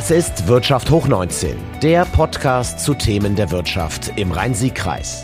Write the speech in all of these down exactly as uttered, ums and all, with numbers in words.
Das ist Wirtschaft hoch neunzehn, der Podcast zu Themen der Wirtschaft im Rhein-Sieg-Kreis.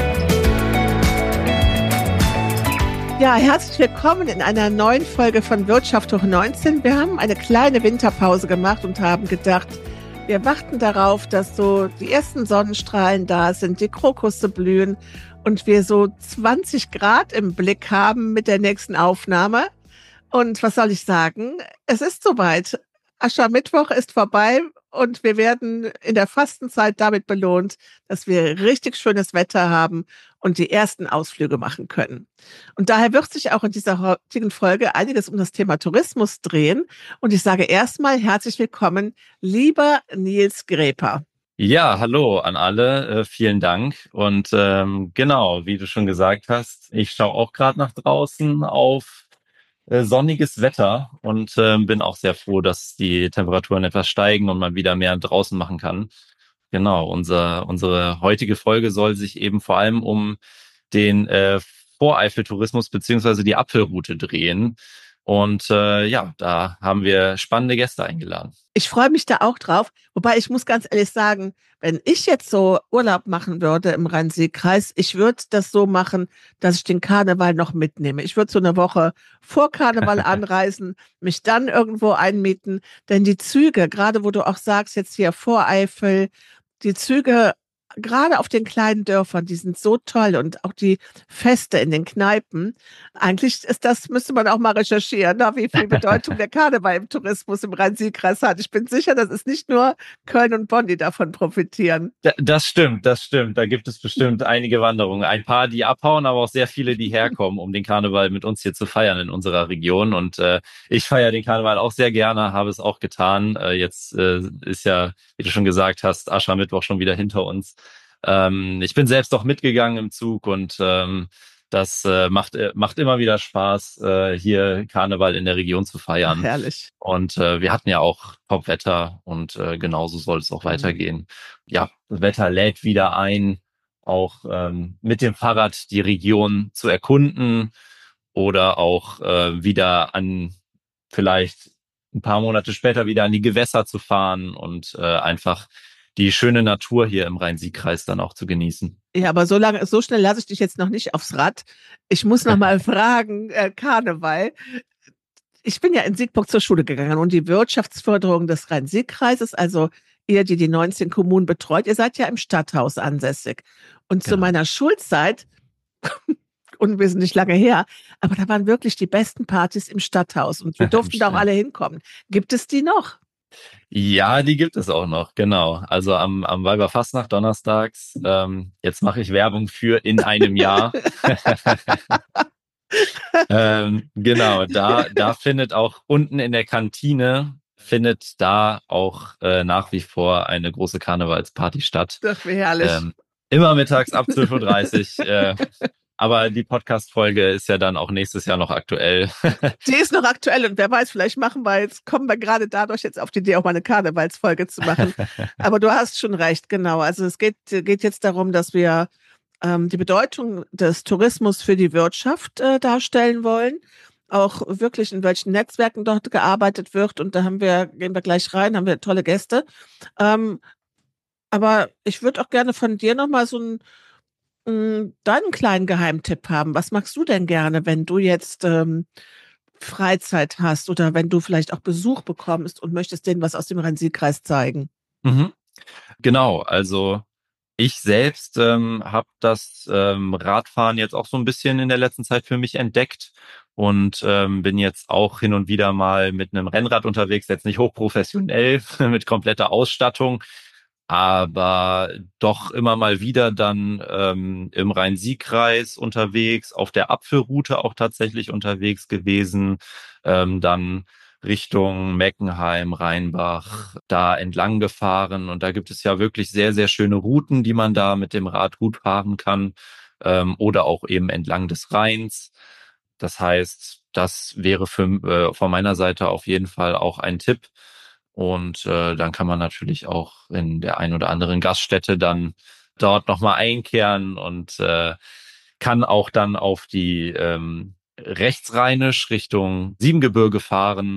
Ja, herzlich willkommen in einer neuen Folge von Wirtschaft hoch neunzehn. Wir haben eine kleine Winterpause gemacht und haben gedacht, wir warten darauf, dass so die ersten Sonnenstrahlen da sind, die Krokusse blühen und wir so zwanzig Grad im Blick haben mit der nächsten Aufnahme. Und was soll ich sagen? Es ist soweit. Aschermittwoch ist vorbei und wir werden in der Fastenzeit damit belohnt, dass wir richtig schönes Wetter haben und die ersten Ausflüge machen können. Und daher wird sich auch in dieser heutigen Folge einiges um das Thema Tourismus drehen. Und ich sage erstmal herzlich willkommen, lieber Nils Greper. Ja, hallo an alle, äh, vielen Dank. Und ähm, genau, wie du schon gesagt hast, ich schaue auch gerade nach draußen auf äh, sonniges Wetter und äh, bin auch sehr froh, dass die Temperaturen etwas steigen und man wieder mehr draußen machen kann. Genau, unser, unsere heutige Folge soll sich eben vor allem um den äh, Voreifeltourismus beziehungsweise die Apfelroute drehen. Und äh, ja, da haben wir spannende Gäste eingeladen. Ich freue mich da auch drauf. Wobei ich muss ganz ehrlich sagen, wenn ich jetzt so Urlaub machen würde im Rhein-Sieg-Kreis, ich würde das so machen, dass ich den Karneval noch mitnehme. Ich würde so eine Woche vor Karneval anreisen, mich dann irgendwo einmieten. Denn die Züge, gerade wo du auch sagst, jetzt hier Voreifel, die Züge gerade auf den kleinen Dörfern, die sind so toll und auch die Feste in den Kneipen. Eigentlich ist das, müsste man auch mal recherchieren, na, wie viel Bedeutung der Karneval im Tourismus im Rhein-Sieg-Kreis hat. Ich bin sicher, das ist nicht nur Köln und Bonn, die davon profitieren. Das stimmt, das stimmt. Da gibt es bestimmt einige Wanderungen. Ein paar, die abhauen, aber auch sehr viele, die herkommen, um den Karneval mit uns hier zu feiern in unserer Region. Und äh, ich feiere den Karneval auch sehr gerne, habe es auch getan. Äh, jetzt äh, ist ja, wie du schon gesagt hast, Aschermittwoch schon wieder hinter uns. Ähm, ich bin selbst auch mitgegangen im Zug und ähm, das äh, macht äh, macht immer wieder Spaß, äh, hier Karneval in der Region zu feiern. Ach, herrlich. Und äh, wir hatten ja auch Top-Wetter und äh, genauso soll es auch mhm. weitergehen. Ja, das Wetter lädt wieder ein, auch ähm, mit dem Fahrrad die Region zu erkunden oder auch äh, wieder an vielleicht ein paar Monate später wieder an die Gewässer zu fahren und äh, einfach die schöne Natur hier im Rhein-Sieg-Kreis dann auch zu genießen. Ja, aber so lange, so schnell lasse ich dich jetzt noch nicht aufs Rad. Ich muss noch mal fragen, äh, Karneval. Ich bin ja in Siegburg zur Schule gegangen und die Wirtschaftsförderung des Rhein-Sieg-Kreises, also ihr, die die neunzehn Kommunen betreut, ihr seid ja im Stadthaus ansässig. Und genau. Zu meiner Schulzeit, unwesentlich lange her, aber da waren wirklich die besten Partys im Stadthaus und wir durften da auch alle hinkommen. Gibt es die noch? Ja, die gibt es auch noch, genau. Also am, am Weiberfastnacht donnerstags. Ähm, jetzt mache ich Werbung für in einem Jahr. ähm, genau, da, da findet auch unten in der Kantine findet da auch äh, nach wie vor eine große Karnevalsparty statt. Das wäre herrlich. Ähm, immer mittags ab zwölf Uhr dreißig. äh, Aber die Podcast-Folge ist ja dann auch nächstes Jahr noch aktuell. Die ist noch aktuell und wer weiß, vielleicht machen wir jetzt, kommen wir gerade dadurch jetzt auf die Idee, auch mal eine Karnevalsfolge zu machen. Aber du hast schon recht, genau. Also es geht, geht jetzt darum, dass wir ähm, die Bedeutung des Tourismus für die Wirtschaft äh, darstellen wollen. Auch wirklich in welchen Netzwerken dort gearbeitet wird. Und da haben wir, gehen wir gleich rein, haben wir tolle Gäste. Ähm, aber ich würde auch gerne von dir nochmal so ein deinen kleinen Geheimtipp haben. Was magst du denn gerne, wenn du jetzt ähm, Freizeit hast oder wenn du vielleicht auch Besuch bekommst und möchtest denen was aus dem Rhein-Sieg-Kreis zeigen? Mhm. Genau, also ich selbst ähm, habe das ähm, Radfahren jetzt auch so ein bisschen in der letzten Zeit für mich entdeckt und ähm, bin jetzt auch hin und wieder mal mit einem Rennrad unterwegs, jetzt nicht hochprofessionell mit kompletter Ausstattung, aber doch immer mal wieder dann ähm, im Rhein-Sieg-Kreis unterwegs, auf der Apfelroute auch tatsächlich unterwegs gewesen, ähm, dann Richtung Meckenheim, Rheinbach, da entlang gefahren und da gibt es ja wirklich sehr, sehr schöne Routen, die man da mit dem Rad gut fahren kann ähm, oder auch eben entlang des Rheins. Das heißt, das wäre für, äh, von meiner Seite auf jeden Fall auch ein Tipp. Und äh, dann kann man natürlich auch in der ein oder anderen Gaststätte dann dort nochmal einkehren und äh, kann auch dann auf die ähm, rechtsrheinisch Richtung Siebengebirge fahren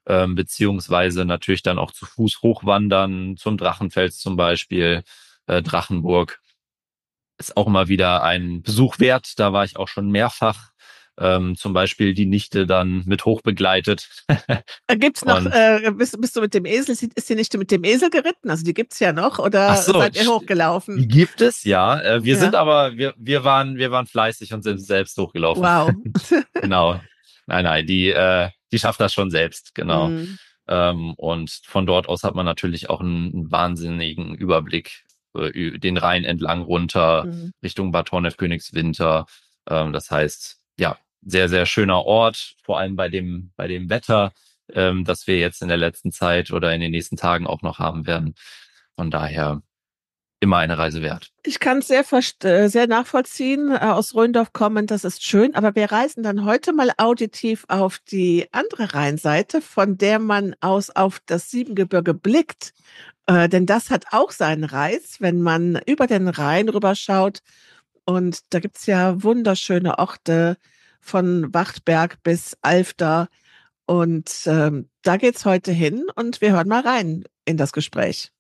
ähm, beziehungsweise natürlich dann auch zu Fuß hochwandern, zum Drachenfels zum Beispiel, äh, Drachenburg. Ist auch immer wieder ein Besuch wert. Da war ich auch schon mehrfach. Ähm, zum Beispiel die Nichte dann mit hochbegleitet. Äh, Gibt's noch, Und äh, bist, bist du mit dem Esel, ist die Nichte mit dem Esel geritten? Also die gibt's ja noch, ach oder so, seid ihr hochgelaufen? die gibt es, ja. Äh, wir sind Ja, aber, wir, wir waren, wir waren fleißig und sind selbst hochgelaufen. wow. Genau. Nein, nein, die, äh, die schafft das schon selbst, genau. Mhm. Ähm, und von dort aus hat man natürlich auch einen, einen wahnsinnigen Überblick äh, ü- den Rhein entlang runter Mhm. Richtung Bad Honnef-Königswinter. Ähm, das heißt, ja, sehr, sehr schöner Ort, vor allem bei dem, bei dem Wetter, ähm, das wir jetzt in der letzten Zeit oder in den nächsten Tagen auch noch haben werden. Von daher immer eine Reise wert. Ich kann es sehr, verst- äh, sehr nachvollziehen, äh, aus Röndorf kommend, das ist schön, aber wir reisen dann heute mal auditiv auf die andere Rheinseite, von der man aus auf das Siebengebirge blickt. Äh, denn das hat auch seinen Reiz, wenn man über den Rhein rüberschaut. Und da gibt's ja wunderschöne Orte von Wachtberg bis Alfter. Und ähm, da geht's heute hin und wir hören mal rein in das Gespräch.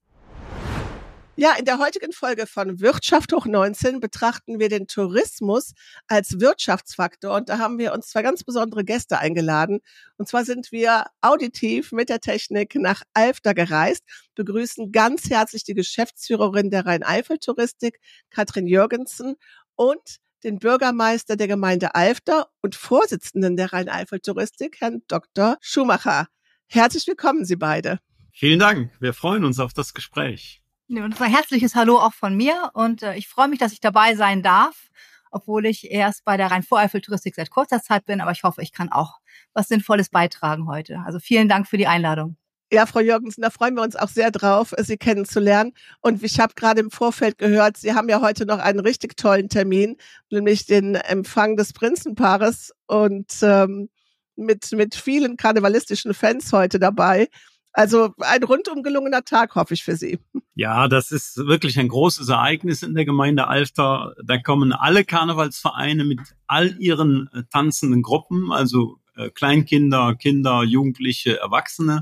Ja, in der heutigen Folge von Wirtschaft hoch neunzehn betrachten wir den Tourismus als Wirtschaftsfaktor. Und da haben wir uns zwei ganz besondere Gäste eingeladen. Und zwar sind wir auditiv mit der Technik nach Alfter gereist, begrüßen ganz herzlich die Geschäftsführerin der Rhein-Eifel-Touristik, Katrin Jürgensen, und den Bürgermeister der Gemeinde Alfter und Vorsitzenden der Rhein-Eifel-Touristik, Herrn Doktor Schumacher. Herzlich willkommen, Sie beide. Vielen Dank. Wir freuen uns auf das Gespräch. Und ein herzliches Hallo auch von mir und äh, ich freue mich, dass ich dabei sein darf, obwohl ich erst bei der Rhein-Voreifel-Touristik seit kurzer Zeit bin, aber ich hoffe, ich kann auch was Sinnvolles beitragen heute. Also vielen Dank für die Einladung. Ja, Frau Jürgensen, da freuen wir uns auch sehr drauf, Sie kennenzulernen. Und ich habe gerade im Vorfeld gehört, Sie haben ja heute noch einen richtig tollen Termin, nämlich den Empfang des Prinzenpaares und ähm, mit mit vielen karnevalistischen Fans heute dabei. Also ein rundum gelungener Tag, hoffe ich für Sie. Ja, das ist wirklich ein großes Ereignis in der Gemeinde Alfter. Da kommen alle Karnevalsvereine mit all ihren äh, tanzenden Gruppen, also äh, Kleinkinder, Kinder, Jugendliche, Erwachsene.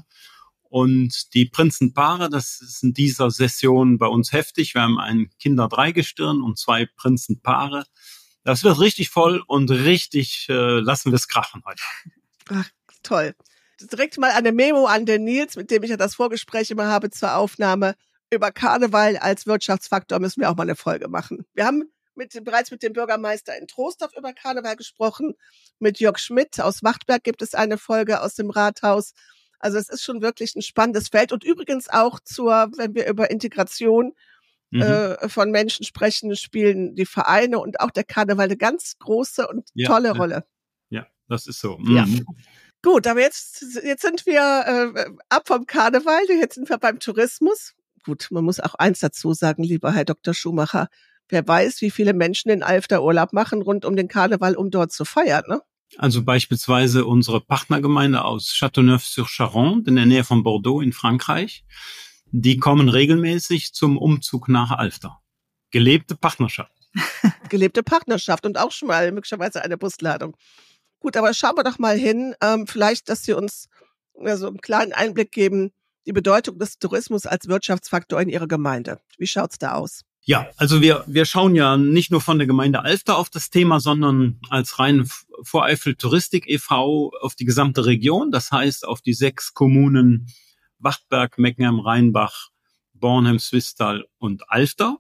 Und die Prinzenpaare, das ist in dieser Session bei uns heftig. Wir haben ein Kinder-Dreigestirn und zwei Prinzenpaare. Das wird richtig voll und richtig äh, lassen wir es krachen heute. Ach, toll. Direkt mal eine Memo an den Nils, mit dem ich ja das Vorgespräch immer habe zur Aufnahme. Über Karneval als Wirtschaftsfaktor müssen wir auch mal eine Folge machen. Wir haben mit, bereits mit dem Bürgermeister in Troisdorf über Karneval gesprochen. Mit Jörg Schmidt aus Wachtberg gibt es eine Folge aus dem Rathaus. Also es ist schon wirklich ein spannendes Feld. Und übrigens auch zur, wenn wir über Integration mhm. äh, von Menschen sprechen, spielen die Vereine und auch der Karneval eine ganz große und ja, tolle ja. Rolle. Ja, das ist so. Mhm. Ja. Gut, aber jetzt, jetzt sind wir äh, ab vom Karneval, jetzt sind wir beim Tourismus. Gut, man muss auch eins dazu sagen, lieber Herr Doktor Schumacher. Wer weiß, wie viele Menschen in Alfter Urlaub machen rund um den Karneval, um dort zu feiern, ne? Also beispielsweise unsere Partnergemeinde aus Châteauneuf-sur-Charente in der Nähe von Bordeaux in Frankreich. Die kommen regelmäßig zum Umzug nach Alfter. Gelebte Partnerschaft. Gelebte Partnerschaft und auch schon mal möglicherweise eine Busladung. Gut, aber schauen wir doch mal hin, ähm, vielleicht, dass Sie uns ja, so einen kleinen Einblick geben, die Bedeutung des Tourismus als Wirtschaftsfaktor in Ihrer Gemeinde. Wie schaut's da aus? Ja, also wir wir schauen ja nicht nur von der Gemeinde Alfter auf das Thema, sondern als Rhein-Voreifel-Touristik e V auf die gesamte Region. Das heißt, auf die sechs Kommunen Wachtberg, Meckenheim, Rheinbach, Bornheim, Swisttal und Alfter.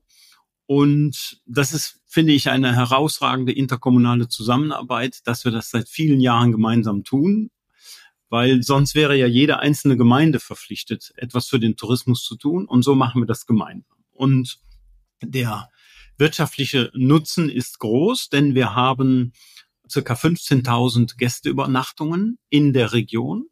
Und das ist, finde ich, eine herausragende interkommunale Zusammenarbeit, dass wir das seit vielen Jahren gemeinsam tun, weil sonst wäre ja jede einzelne Gemeinde verpflichtet, etwas für den Tourismus zu tun. Und so machen wir das gemeinsam. Und der wirtschaftliche Nutzen ist groß, denn wir haben circa fünfzehntausend Gästeübernachtungen in der Region.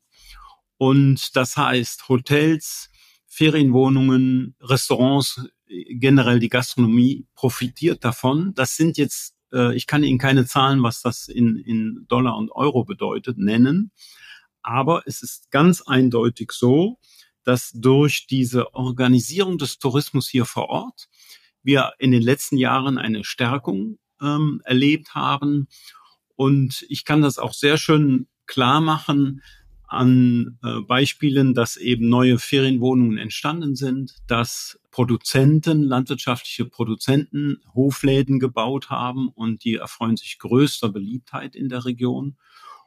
Und das heißt Hotels, Ferienwohnungen, Restaurants, generell die Gastronomie profitiert davon. Das sind jetzt, äh, ich kann Ihnen keine Zahlen, was das in, in Dollar und Euro bedeutet, nennen. Aber es ist ganz eindeutig so, dass durch diese Organisierung des Tourismus hier vor Ort wir in den letzten Jahren eine Stärkung ähm, erlebt haben. Und ich kann das auch sehr schön klar machen an äh, Beispielen, dass eben neue Ferienwohnungen entstanden sind, dass Produzenten, landwirtschaftliche Produzenten Hofläden gebaut haben und die erfreuen sich größter Beliebtheit in der Region.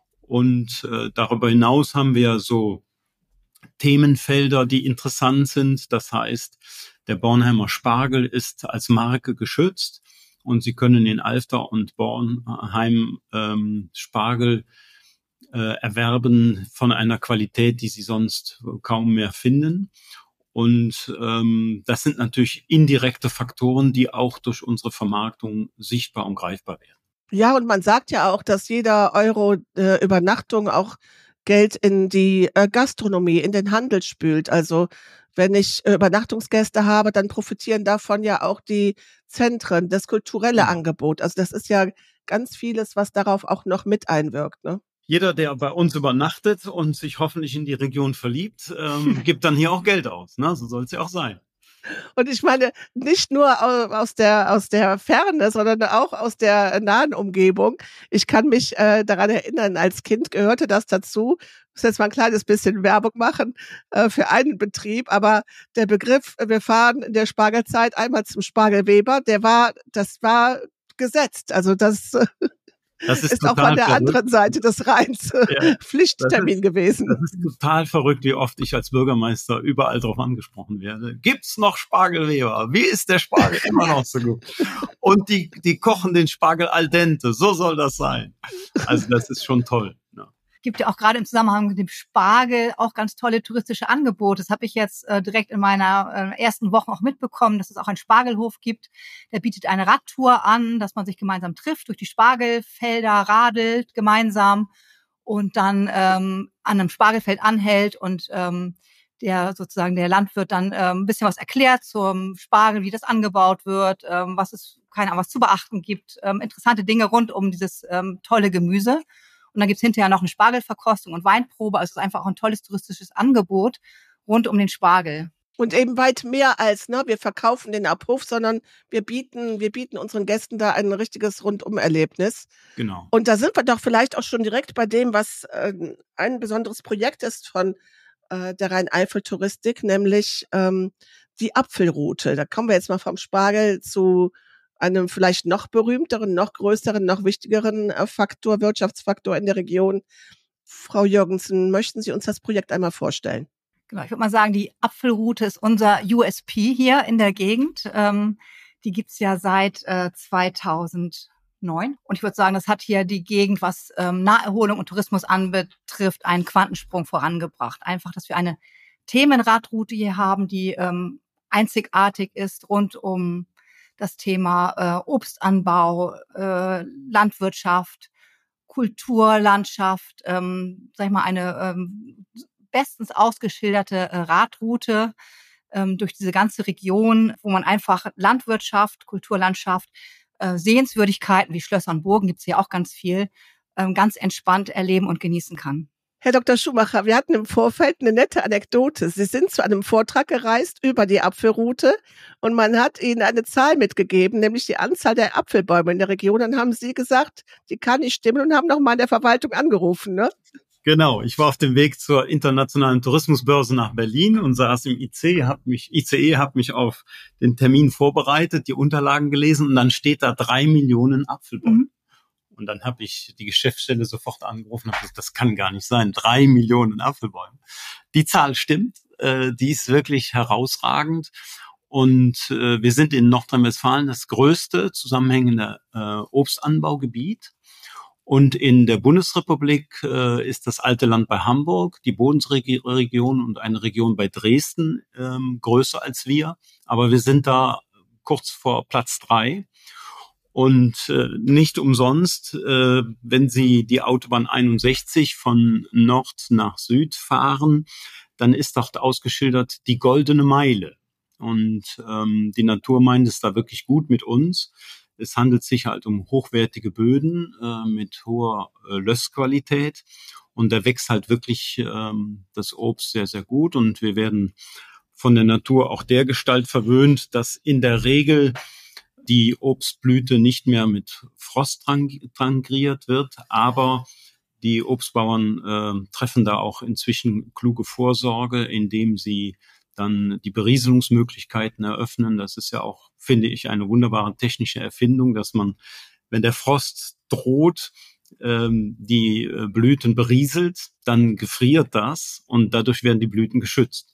Und äh, darüber hinaus haben wir so Themenfelder, die interessant sind. Das heißt, der Bornheimer Spargel ist als Marke geschützt und Sie können in Alfter und Bornheim ähm, Spargel äh, erwerben von einer Qualität, die Sie sonst kaum mehr finden. Und ähm, das sind natürlich indirekte Faktoren, die auch durch unsere Vermarktung sichtbar und greifbar werden. Ja, und man sagt ja auch, dass jeder Euro äh, Übernachtung auch Geld in die äh, Gastronomie, in den Handel spült. Also wenn ich äh, Übernachtungsgäste habe, dann profitieren davon ja auch die Zentren, das kulturelle Mhm. Angebot. Also das ist ja ganz vieles, was darauf auch noch mit einwirkt, ne? Jeder, der bei uns übernachtet und sich hoffentlich in die Region verliebt, ähm, gibt dann hier auch Geld aus. Ne? So soll es ja auch sein. Und ich meine, nicht nur au- aus der, aus der Ferne, sondern auch aus der nahen Umgebung. Ich kann mich äh, daran erinnern, als Kind gehörte das dazu. Ich muss jetzt mal ein kleines bisschen Werbung machen äh, für einen Betrieb, aber der Begriff, äh, wir fahren in der Spargelzeit einmal zum Spargelweber, der war, das war gesetzt. Also das äh, Das ist, ist auch total von der verrückt. anderen Seite des Rheins äh, Ja, Pflichttermin das gewesen. Das ist total verrückt, wie oft ich als Bürgermeister überall drauf angesprochen werde. Gibt's noch Spargelweber? Wie ist der Spargel immer noch so gut? Und die, die kochen den Spargel al dente. So soll das sein. Also das ist schon toll. Ja. Gibt ja auch gerade im Zusammenhang mit dem Spargel auch ganz tolle touristische Angebote. Das habe ich jetzt äh, direkt in meiner äh, ersten Woche auch mitbekommen, dass es auch einen Spargelhof gibt. Der bietet eine Radtour an, dass man sich gemeinsam trifft, durch die Spargelfelder radelt gemeinsam und dann ähm, an einem Spargelfeld anhält und ähm, der sozusagen der Landwirt dann ähm, ein bisschen was erklärt zum Spargel, wie das angebaut wird, ähm, was es keine Ahnung was zu beachten gibt, ähm, interessante Dinge rund um dieses ähm, tolle Gemüse. Und dann gibt's hinterher noch eine Spargelverkostung und Weinprobe. Also es ist einfach auch ein tolles touristisches Angebot rund um den Spargel. Und eben weit mehr als, ne, wir verkaufen den Abhof, sondern wir bieten, wir bieten unseren Gästen da ein richtiges Rundum-Erlebnis. Genau. Und da sind wir doch vielleicht auch schon direkt bei dem, was äh, ein besonderes Projekt ist von äh, der Rhein-Eifel-Touristik, nämlich ähm, die Apfelroute. Da kommen wir jetzt mal vom Spargel zu einem vielleicht noch berühmteren, noch größeren, noch wichtigeren äh, Faktor, Wirtschaftsfaktor in der Region. Frau Jürgensen, möchten Sie uns das Projekt einmal vorstellen? Genau, ich würde mal sagen, die Apfelroute ist unser U S P hier in der Gegend. Ähm, die gibt's ja seit äh, zweitausendneun. Und ich würde sagen, das hat hier die Gegend, was ähm, Naherholung und Tourismus anbetrifft, einen Quantensprung vorangebracht. Einfach, dass wir eine Themenradroute hier haben, die ähm, einzigartig ist rund um das Thema äh, Obstanbau, äh, Landwirtschaft, Kulturlandschaft, ähm, sag ich mal, eine ähm, bestens ausgeschilderte äh, Radroute ähm, durch diese ganze Region, wo man einfach Landwirtschaft, Kulturlandschaft, äh, Sehenswürdigkeiten wie Schlösser und Burgen, gibt's hier auch ganz viel, ähm, ganz entspannt erleben und genießen kann. Herr Doktor Schumacher, wir hatten im Vorfeld eine nette Anekdote. Sie sind zu einem Vortrag gereist über die Apfelroute und man hat Ihnen eine Zahl mitgegeben, nämlich die Anzahl der Apfelbäume in der Region. Dann haben Sie gesagt, die kann nicht stimmen und haben nochmal in der Verwaltung angerufen, ne? Genau, ich war auf dem Weg zur internationalen Tourismusbörse nach Berlin und saß im I C, hab mich, I C E, habe mich auf den Termin vorbereitet, die Unterlagen gelesen und dann steht da drei Millionen Apfelbäume. Mhm. Und dann habe ich die Geschäftsstelle sofort angerufen und habe gesagt, das kann gar nicht sein, drei Millionen Apfelbäume. Die Zahl stimmt, äh, die ist wirklich herausragend. Und äh, wir sind in Nordrhein-Westfalen das größte zusammenhängende äh, Obstanbaugebiet. Und in der Bundesrepublik äh, ist das alte Land bei Hamburg, die Bodensee-Region und eine Region bei Dresden ähm, größer als wir. Aber wir sind da kurz vor Platz drei. Und äh, nicht umsonst, äh, wenn Sie die Autobahn einundsechzig von Nord nach Süd fahren, dann ist dort ausgeschildert die goldene Meile. Und ähm, die Natur meint es da wirklich gut mit uns. Es handelt sich halt um hochwertige Böden äh, mit hoher äh, Lössqualität. Und da wächst halt wirklich ähm, das Obst sehr, sehr gut. Und wir werden von der Natur auch dergestalt verwöhnt, dass in der Regel die Obstblüte nicht mehr mit Frost tangriert wird, aber Die Obstbauern äh, treffen da auch inzwischen kluge Vorsorge, indem sie dann die Berieselungsmöglichkeiten eröffnen. Das ist ja auch, finde ich, eine wunderbare technische Erfindung, dass man, wenn der Frost droht, ähm, die äh, Blüten berieselt, dann gefriert das und dadurch werden die Blüten geschützt.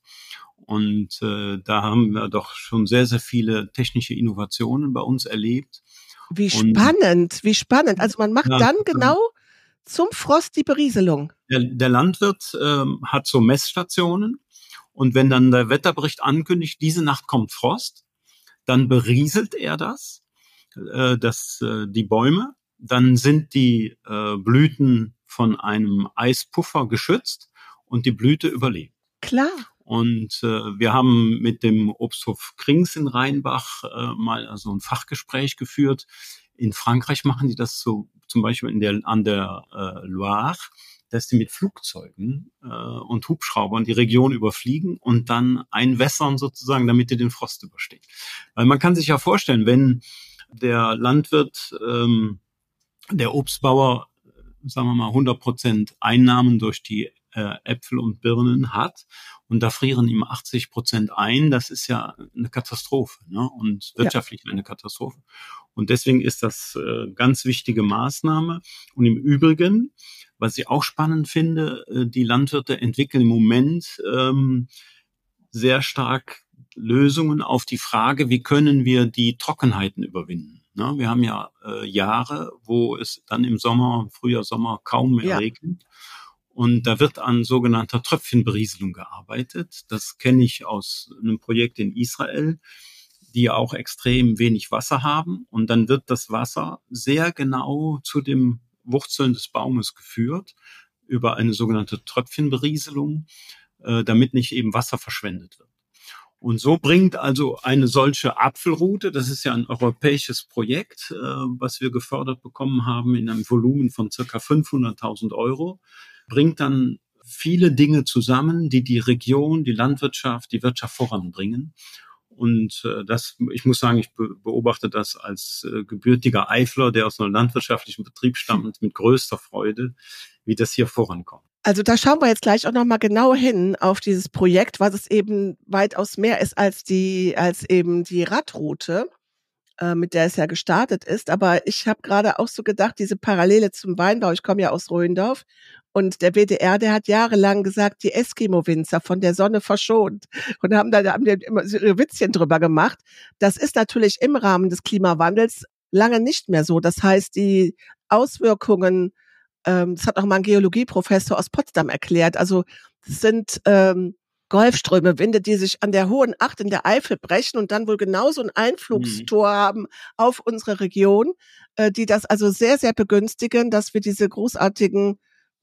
Und äh, da haben wir doch schon sehr, sehr viele technische Innovationen bei uns erlebt. Wie spannend, und, wie spannend. Also man macht ja, dann genau zum Frost die Berieselung. Der, der Landwirt ähm, hat so Messstationen und wenn dann der Wetterbericht ankündigt, diese Nacht kommt Frost, dann berieselt er das, äh, das äh, die Bäume. Dann sind die äh, Blüten von einem Eispuffer geschützt und die Blüte überlebt. Klar. Und äh, wir haben mit dem Obsthof Krings in Rheinbach äh, mal also ein Fachgespräch geführt. In Frankreich machen die das so, zum Beispiel in der, an der äh, Loire, dass die mit Flugzeugen äh, und Hubschraubern die Region überfliegen und dann einwässern sozusagen, damit die den Frost überstehen. Weil man kann sich ja vorstellen, wenn der Landwirt, ähm, der Obstbauer, sagen wir mal, hundert Prozent Einnahmen durch die äh, Äpfel und Birnen hat und da frieren ihm achtzig Prozent ein, das ist ja eine Katastrophe, ne? Und wirtschaftlich ja. eine Katastrophe. Und deswegen ist das äh, ganz wichtige Maßnahme. Und im Übrigen, was ich auch spannend finde, äh, die Landwirte entwickeln im Moment ähm, sehr stark Lösungen auf die Frage, wie können wir die Trockenheiten überwinden. Ne? Wir haben ja äh, Jahre, wo es dann im Sommer, Frühjahr, Sommer kaum mehr ja. regnet. Und da wird an sogenannter Tröpfchenberieselung gearbeitet. Das kenne ich aus einem Projekt in Israel, die auch extrem wenig Wasser haben. Und dann wird das Wasser sehr genau zu den Wurzeln des Baumes geführt über eine sogenannte Tröpfchenberieselung, äh, damit nicht eben Wasser verschwendet wird. Und so bringt also eine solche Apfelrute, das ist ja ein europäisches Projekt, äh, was wir gefördert bekommen haben in einem Volumen von circa fünfhunderttausend Euro, bringt dann viele Dinge zusammen, die die Region, die Landwirtschaft, die Wirtschaft voranbringen. Und äh, das, ich muss sagen, ich be- beobachte das als äh, gebürtiger Eifler, der aus einem landwirtschaftlichen Betrieb stammt, mit größter Freude, wie das hier vorankommt. Also da schauen wir jetzt gleich auch nochmal genau hin auf dieses Projekt, was es eben weitaus mehr ist als die, als eben die Radroute, äh, mit der es ja gestartet ist. Aber ich habe gerade auch so gedacht, diese Parallele zum Weinbau, ich komme ja aus Rohendorf und der W D R, der hat jahrelang gesagt, die Eskimo-Winzer von der Sonne verschont und haben da, da haben die immer so ihre Witzchen drüber gemacht. Das ist natürlich im Rahmen des Klimawandels lange nicht mehr so. Das heißt, die Auswirkungen, ähm, das hat auch mal ein Geologieprofessor aus Potsdam erklärt, also das sind ähm, Golfströme, Winde, die sich an der Hohen Acht in der Eifel brechen und dann wohl genauso ein Einflugstor mhm. haben auf unsere Region, äh, die das also sehr, sehr begünstigen, dass wir diese großartigen,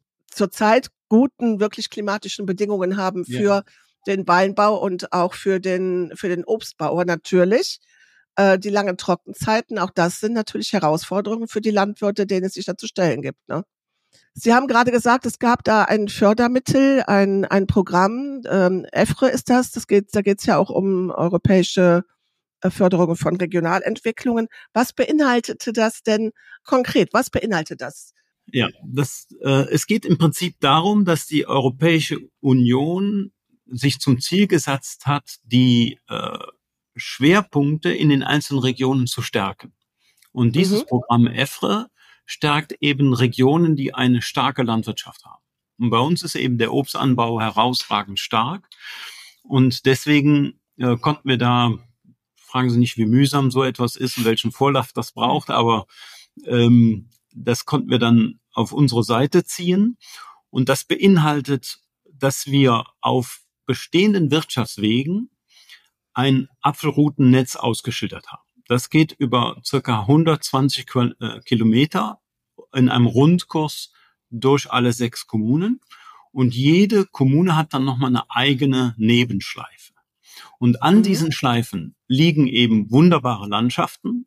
zurzeit guten, wirklich klimatischen Bedingungen haben für ja. den Weinbau und auch für den, für den Obstbauer natürlich. Äh, die langen Trockenzeiten, auch das sind natürlich Herausforderungen für die Landwirte, denen es sich da zu stellen gibt, ne? Sie haben gerade gesagt, es gab da ein Fördermittel, ein, ein Programm, ähm, E F R E ist das, das geht, da geht es ja auch um europäische äh, Förderung von Regionalentwicklungen. Was beinhaltete das denn konkret? Was beinhaltet das? Ja, das, äh, es geht im Prinzip darum, dass die Europäische Union sich zum Ziel gesetzt hat, die äh, Schwerpunkte in den einzelnen Regionen zu stärken. Und dieses mhm. Programm E F R E stärkt eben Regionen, die eine starke Landwirtschaft haben. Und bei uns ist eben der Obstanbau herausragend stark. Und deswegen äh, konnten wir da, fragen Sie nicht, wie mühsam so etwas ist und welchen Vorlauf das braucht, aber ähm, das konnten wir dann auf unsere Seite ziehen. Und das beinhaltet, dass wir auf bestehenden Wirtschaftswegen ein Apfelroutennetz ausgeschildert haben. Das geht über circa hundertzwanzig Kilometer in einem Rundkurs durch alle sechs Kommunen. Und jede Kommune hat dann nochmal eine eigene Nebenschleife. Und an mhm. diesen Schleifen liegen eben wunderbare Landschaften.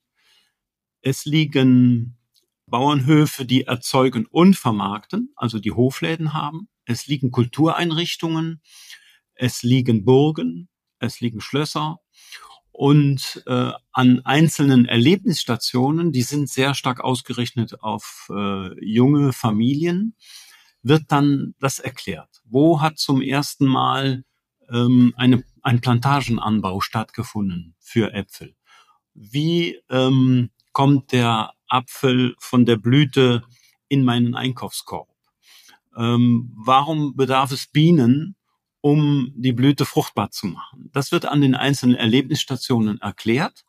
Es liegen Bauernhöfe, die erzeugen und vermarkten, also die Hofläden haben. Es liegen Kultureinrichtungen. Es liegen Burgen. Es liegen Schlösser. Und äh, an einzelnen Erlebnisstationen, die sind sehr stark ausgerichtet auf äh, junge Familien, wird dann das erklärt. Wo hat zum ersten Mal ähm, eine, ein Plantagenanbau stattgefunden für Äpfel? Wie ähm, kommt der Apfel von der Blüte in meinen Einkaufskorb? Ähm, warum bedarf es Bienen, um die Blüte fruchtbar zu machen? Das wird an den einzelnen Erlebnisstationen erklärt.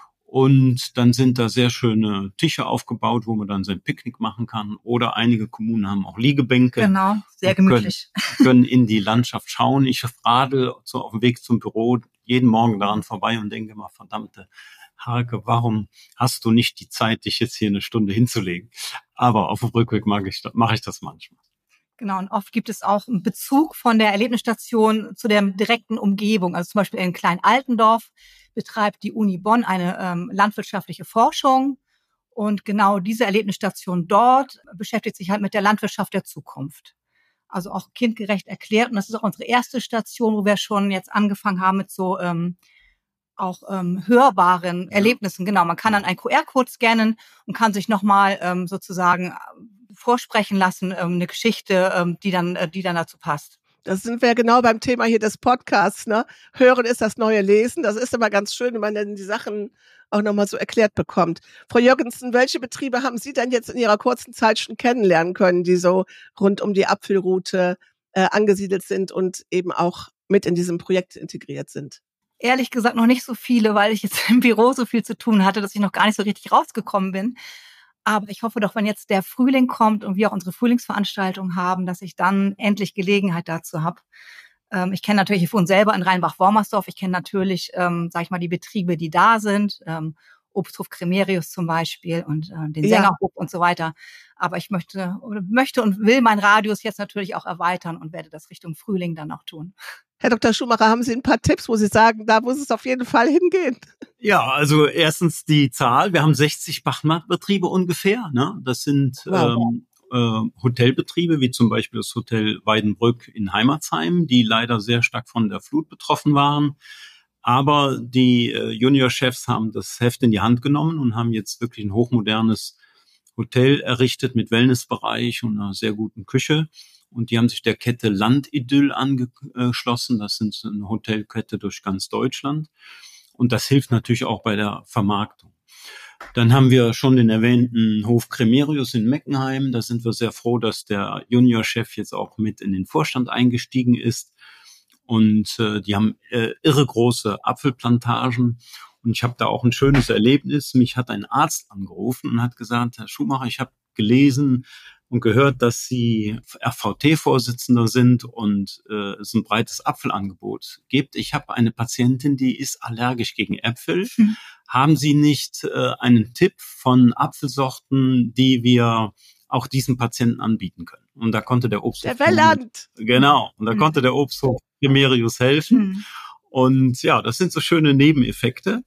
Und dann sind da sehr schöne Tische aufgebaut, wo man dann sein Picknick machen kann. Oder einige Kommunen haben auch Liegebänke. Genau, sehr gemütlich. Können, können in die Landschaft schauen. Ich radel so auf dem Weg zum Büro jeden Morgen daran vorbei und denke mal, verdammte Harke, warum hast du nicht die Zeit, dich jetzt hier eine Stunde hinzulegen? Aber auf dem Rückweg mache ich, mache ich das manchmal. Genau, und oft gibt es auch einen Bezug von der Erlebnisstation zu der direkten Umgebung. Also zum Beispiel in Klein-Altendorf betreibt die Uni Bonn eine ähm, landwirtschaftliche Forschung. Und genau diese Erlebnisstation dort beschäftigt sich halt mit der Landwirtschaft der Zukunft. Also auch kindgerecht erklärt. Und das ist auch unsere erste Station, wo wir schon jetzt angefangen haben mit so ähm, auch ähm, hörbaren Erlebnissen. Genau, man kann dann einen Q R-Code scannen und kann sich nochmal ähm, sozusagen vorsprechen lassen, ähm, eine Geschichte, ähm, die dann, äh, die dann dazu passt. Das sind wir genau beim Thema hier des Podcasts, ne? Hören ist das neue Lesen. Das ist immer ganz schön, wenn man dann die Sachen auch nochmal so erklärt bekommt. Frau Jürgensen, welche Betriebe haben Sie denn jetzt in Ihrer kurzen Zeit schon kennenlernen können, die so rund um die Apfelroute äh, angesiedelt sind und eben auch mit in diesem Projekt integriert sind? Ehrlich gesagt noch nicht so viele, weil ich jetzt im Büro so viel zu tun hatte, dass ich noch gar nicht so richtig rausgekommen bin. Aber ich hoffe doch, wenn jetzt der Frühling kommt und wir auch unsere Frühlingsveranstaltung haben, dass ich dann endlich Gelegenheit dazu habe. Ähm, ich kenne natürlich von selber in Rheinbach-Wormersdorf, ich kenne natürlich, ähm, sag ich mal, die Betriebe, die da sind, ähm, Obsthof Cremerius zum Beispiel und äh, den Ja. Sängerhof und so weiter. Aber ich möchte, oder möchte und will meinen Radius jetzt natürlich auch erweitern und werde das Richtung Frühling dann auch tun. Herr Doktor Schumacher, haben Sie ein paar Tipps, wo Sie sagen, da muss es auf jeden Fall hingehen? Ja, also erstens die Zahl. Wir haben sechzig Bachmarktbetriebe ungefähr. Ne? Das sind Wow. ähm, äh, Hotelbetriebe, wie zum Beispiel das Hotel Weidenbrück in Heimatsheim, die leider sehr stark von der Flut betroffen waren. Aber die äh, Juniorchefs haben das Heft in die Hand genommen und haben jetzt wirklich ein hochmodernes Hotel errichtet mit Wellnessbereich und einer sehr guten Küche. Und die haben sich der Kette Landidyll angeschlossen. Das sind eine Hotelkette durch ganz Deutschland. Und das hilft natürlich auch bei der Vermarktung. Dann haben wir schon den erwähnten Hof Cremerius in Meckenheim. Da sind wir sehr froh, dass der Juniorchef jetzt auch mit in den Vorstand eingestiegen ist. Und äh, die haben äh, irre große Apfelplantagen. Und ich habe da auch ein schönes Erlebnis. Mich hat ein Arzt angerufen und hat gesagt, Herr Schumacher, ich habe gelesen und gehört, dass Sie R V T-Vorsitzender sind und äh, es ein breites Apfelangebot gibt. Ich habe eine Patientin, die ist allergisch gegen Äpfel. Mhm. Haben Sie nicht äh, einen Tipp von Apfelsorten, die wir auch diesen Patienten anbieten können? Und da konnte der Obsthof... Der Welland! Genau, und da mhm. konnte der Obsthof Cremerius helfen. Mhm. Und ja, das sind so schöne Nebeneffekte.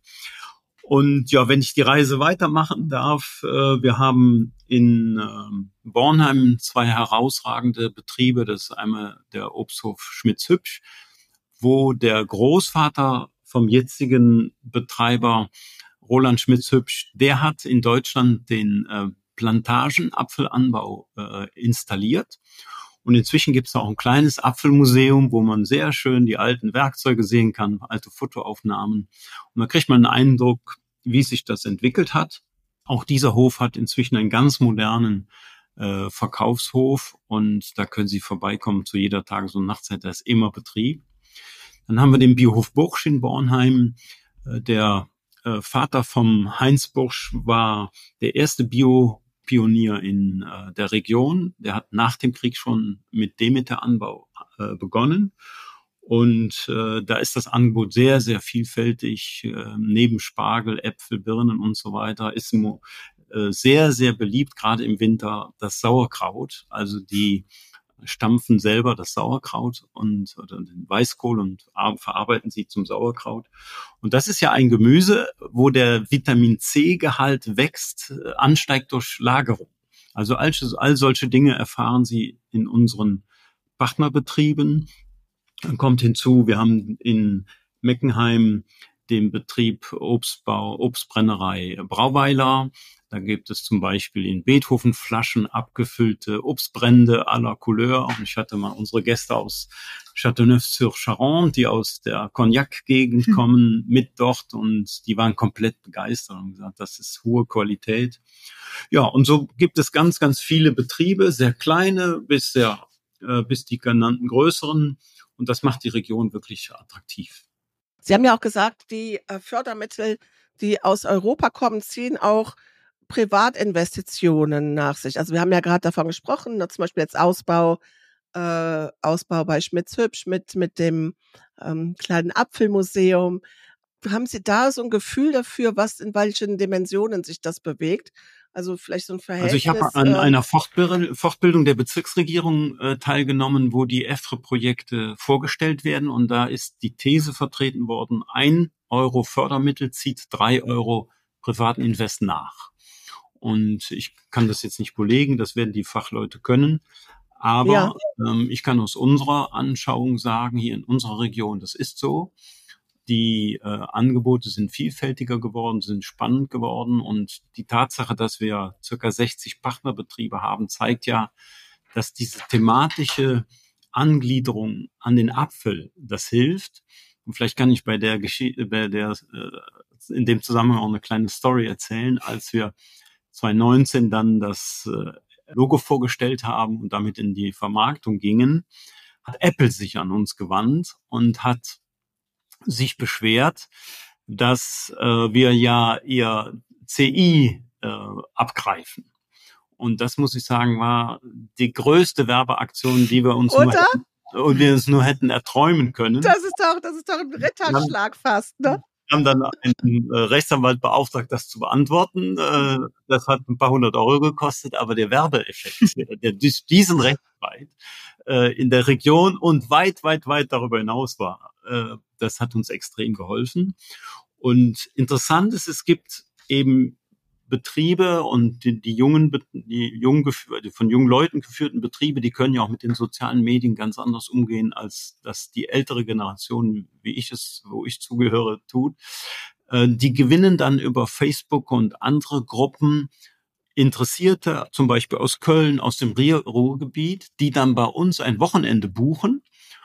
Und ja, wenn ich die Reise weitermachen darf, äh, wir haben in äh, Bornheim zwei herausragende Betriebe. Das ist einmal der Obsthof Schmitz-Hübsch, wo der Großvater vom jetzigen Betreiber Roland Schmitz-Hübsch, der hat in Deutschland den äh, Plantagenapfelanbau äh, installiert. Und inzwischen gibt es auch ein kleines Apfelmuseum, wo man sehr schön die alten Werkzeuge sehen kann, alte Fotoaufnahmen. Und da kriegt man einen Eindruck, wie sich das entwickelt hat. Auch dieser Hof hat inzwischen einen ganz modernen äh, Verkaufshof und da können Sie vorbeikommen zu jeder Tages- und Nachtzeit, da ist immer Betrieb. Dann haben wir den Biohof Bursch in Bornheim. Äh, der äh, Vater vom Heinz Bursch war der erste Bio Pionier in äh, der Region. Der hat nach dem Krieg schon mit Demeteranbau äh, begonnen. Und äh, da ist das Angebot sehr, sehr vielfältig. Äh, neben Spargel, Äpfel, Birnen und so weiter ist äh, sehr, sehr beliebt, gerade im Winter, das Sauerkraut. Also die stampfen selber das Sauerkraut und oder den Weißkohl und verarbeiten sie zum Sauerkraut. Und das ist ja ein Gemüse, wo der Vitamin-C-Gehalt wächst, ansteigt durch Lagerung. Also all, all solche Dinge erfahren Sie in unseren Partnerbetrieben. Dann kommt hinzu, wir haben in Meckenheim dem Betrieb Obstbau, Obstbrennerei Brauweiler. Da gibt es zum Beispiel in Beethoven-Flaschen abgefüllte Obstbrände à la Couleur. Und ich hatte mal unsere Gäste aus Châteauneuf-sur-Charente, die aus der Cognac-Gegend hm. kommen, mit dort. Und die waren komplett begeistert und gesagt, das ist hohe Qualität. Ja, und so gibt es ganz, ganz viele Betriebe, sehr kleine bis sehr, äh, bis die genannten größeren. Und das macht die Region wirklich attraktiv. Sie haben ja auch gesagt, die äh, Fördermittel, die aus Europa kommen, ziehen auch Privatinvestitionen nach sich. Also wir haben ja gerade davon gesprochen, ne, zum Beispiel jetzt Ausbau, äh, Ausbau bei Schmitz-Hübsch mit, mit dem ähm, kleinen Apfelmuseum. Haben Sie da so ein Gefühl dafür, was in welchen Dimensionen sich das bewegt? Also vielleicht so ein Verhältnis. Also ich habe an äh, einer Fortbild- Fortbildung der Bezirksregierung äh, teilgenommen, wo die E F R E-Projekte vorgestellt werden. Und da ist die These vertreten worden, ein Euro Fördermittel zieht drei Euro privaten Invest nach. Und ich kann das jetzt nicht belegen, das werden die Fachleute können. Aber ja. ähm, ich kann aus unserer Anschauung sagen, hier in unserer Region, das ist so. Die äh, Angebote sind vielfältiger geworden, sind spannend geworden. Und die Tatsache, dass wir circa sechzig Partnerbetriebe haben, zeigt ja, dass diese thematische Angliederung an den Apfel, das hilft. Und vielleicht kann ich bei der Geschichte, bei der äh, in dem Zusammenhang auch eine kleine Story erzählen, als wir zwanzig neunzehn dann das äh, Logo vorgestellt haben und damit in die Vermarktung gingen, hat Apple sich an uns gewandt und hat sich beschwert, dass äh, wir ja ihr C I äh, abgreifen. Und das, muss ich sagen, war die größte Werbeaktion, die wir uns, nur hätten, und wir uns nur hätten erträumen können. Das ist doch, das ist doch ein Ritterschlag fast, ne? Wir haben dann einen äh, Rechtsanwalt beauftragt, das zu beantworten. Äh, das hat ein paar hundert Euro gekostet, aber der Werbeeffekt, der diesen Rechtsstreit äh, in der Region und weit, weit, weit darüber hinaus war, äh, das hat uns extrem geholfen. Und interessant ist, es gibt eben Betriebe und die, die jungen, die jungen, die von jungen Leuten geführten Betriebe, die können ja auch mit den sozialen Medien ganz anders umgehen, als das die ältere Generation, wie ich es, wo ich zugehöre, tut. Die gewinnen dann über Facebook und andere Gruppen Interessierte, zum Beispiel aus Köln, aus dem Ruhrgebiet, die dann bei uns ein Wochenende buchen.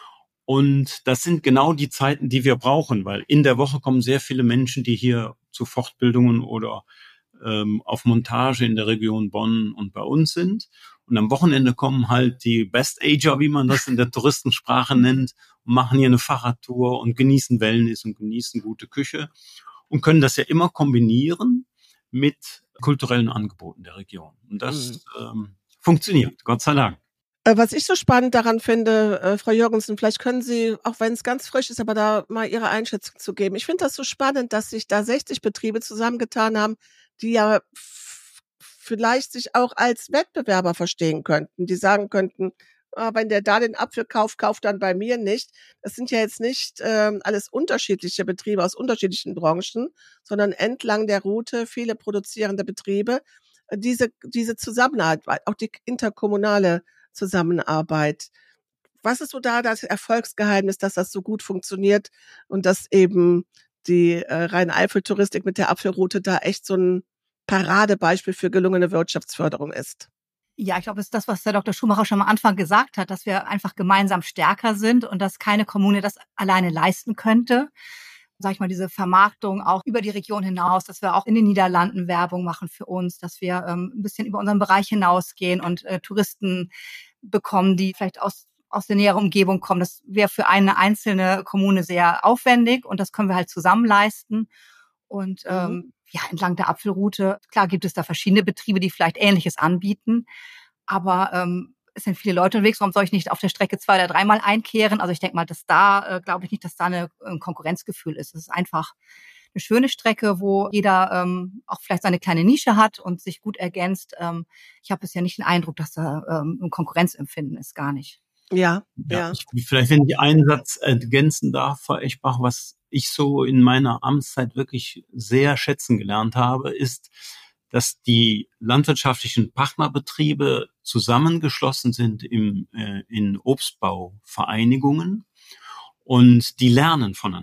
Und das sind genau die Zeiten, die wir brauchen, weil in der Woche kommen sehr viele Menschen, die hier zu Fortbildungen oder ähm, auf Montage in der Region Bonn und bei uns sind. Und am Wochenende kommen halt die Best-Ager, wie man das in der Touristensprache nennt, und machen hier eine Fahrradtour und genießen Wellness und genießen gute Küche und können das ja immer kombinieren mit kulturellen Angeboten der Region. Und das mhm. ähm, funktioniert, Gott sei Dank. Was ich so spannend daran finde, äh, Frau Jürgensen, vielleicht können Sie, auch wenn es ganz frisch ist, aber da mal Ihre Einschätzung zu geben. Ich finde das so spannend, dass sich da sechzig Betriebe zusammengetan haben, die ja f- vielleicht sich auch als Wettbewerber verstehen könnten, die sagen könnten, ah, wenn der da den Apfel kauft, kauft dann bei mir nicht. Das sind ja jetzt nicht ähm, alles unterschiedliche Betriebe aus unterschiedlichen Branchen, sondern entlang der Route viele produzierende Betriebe. Diese, diese Zusammenarbeit, auch die interkommunale Zusammenarbeit. Was ist so da das Erfolgsgeheimnis, dass das so gut funktioniert und dass eben die äh, Rhein-Eifel-Touristik mit der Apfelroute da echt so ein Paradebeispiel für gelungene Wirtschaftsförderung ist? Ja, ich glaube, das ist das, was der Doktor Schumacher schon am Anfang gesagt hat, dass wir einfach gemeinsam stärker sind und dass keine Kommune das alleine leisten könnte. Sag ich mal, diese Vermarktung auch über die Region hinaus, dass wir auch in den Niederlanden Werbung machen für uns, dass wir ähm, ein bisschen über unseren Bereich hinausgehen und äh, Touristen bekommen, die vielleicht aus aus der näheren Umgebung kommen. Das wäre für eine einzelne Kommune sehr aufwendig und das können wir halt zusammen leisten. Und ähm, mhm. ja, entlang der Apfelroute, klar gibt es da verschiedene Betriebe, die vielleicht Ähnliches anbieten, aber ähm, es sind viele Leute unterwegs, warum soll ich nicht auf der Strecke zwei oder dreimal einkehren? Also ich denke mal, dass da, äh, glaube ich nicht, dass da eine, ein Konkurrenzgefühl ist. Es ist einfach eine schöne Strecke, wo jeder ähm, auch vielleicht seine kleine Nische hat und sich gut ergänzt. Ähm, ich habe bisher nicht den Eindruck, dass da ähm, ein Konkurrenzempfinden ist, gar nicht. Ja, ja. ja. Ich, vielleicht, wenn ich einen Satz ergänzen darf, Frau Echbach, was ich so in meiner Amtszeit wirklich sehr schätzen gelernt habe, ist, dass die landwirtschaftlichen Partnerbetriebe zusammengeschlossen sind im, äh, in Obstbauvereinigungen und die lernen voneinander.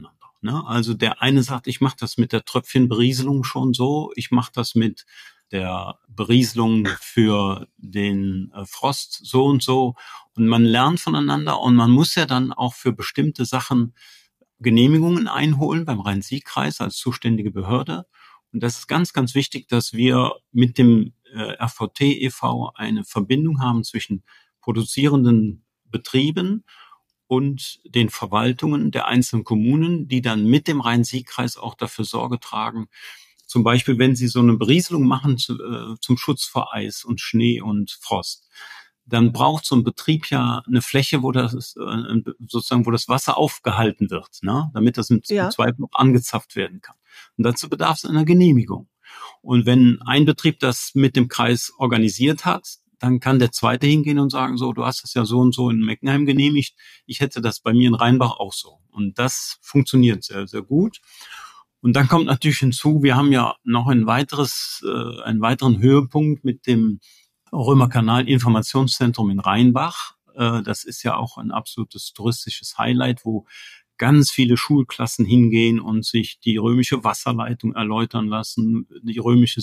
Ne? Also der eine sagt, ich mache das mit der Tröpfchenberieselung schon so, ich mache das mit der Berieselung für den äh, Frost so und so. Und man lernt voneinander und man muss ja dann auch für bestimmte Sachen Genehmigungen einholen beim Rhein-Sieg-Kreis als zuständige Behörde. Und das ist ganz, ganz wichtig, dass wir mit dem äh, R V T e V eine Verbindung haben zwischen produzierenden Betrieben und den Verwaltungen der einzelnen Kommunen, die dann mit dem Rhein-Sieg-Kreis auch dafür Sorge tragen. Zum Beispiel, wenn sie so eine Berieselung machen zu, äh, zum Schutz vor Eis und Schnee und Frost, dann braucht so ein Betrieb ja eine Fläche, wo das äh, sozusagen, wo das Wasser aufgehalten wird, ne? Damit das im ja. Zweifel noch angezapft werden kann. Und dazu bedarf es einer Genehmigung. Und wenn ein Betrieb das mit dem Kreis organisiert hat, dann kann der zweite hingehen und sagen, so, du hast das ja so und so in Meckenheim genehmigt, ich hätte das bei mir in Rheinbach auch so. Und das funktioniert sehr, sehr gut. Und dann kommt natürlich hinzu, wir haben ja noch ein weiteres, äh, einen weiteren Höhepunkt mit dem Römerkanal-Informationszentrum in Rheinbach. Äh, das ist ja auch ein absolutes touristisches Highlight, wo ganz viele Schulklassen hingehen und sich die römische Wasserleitung erläutern lassen, die römische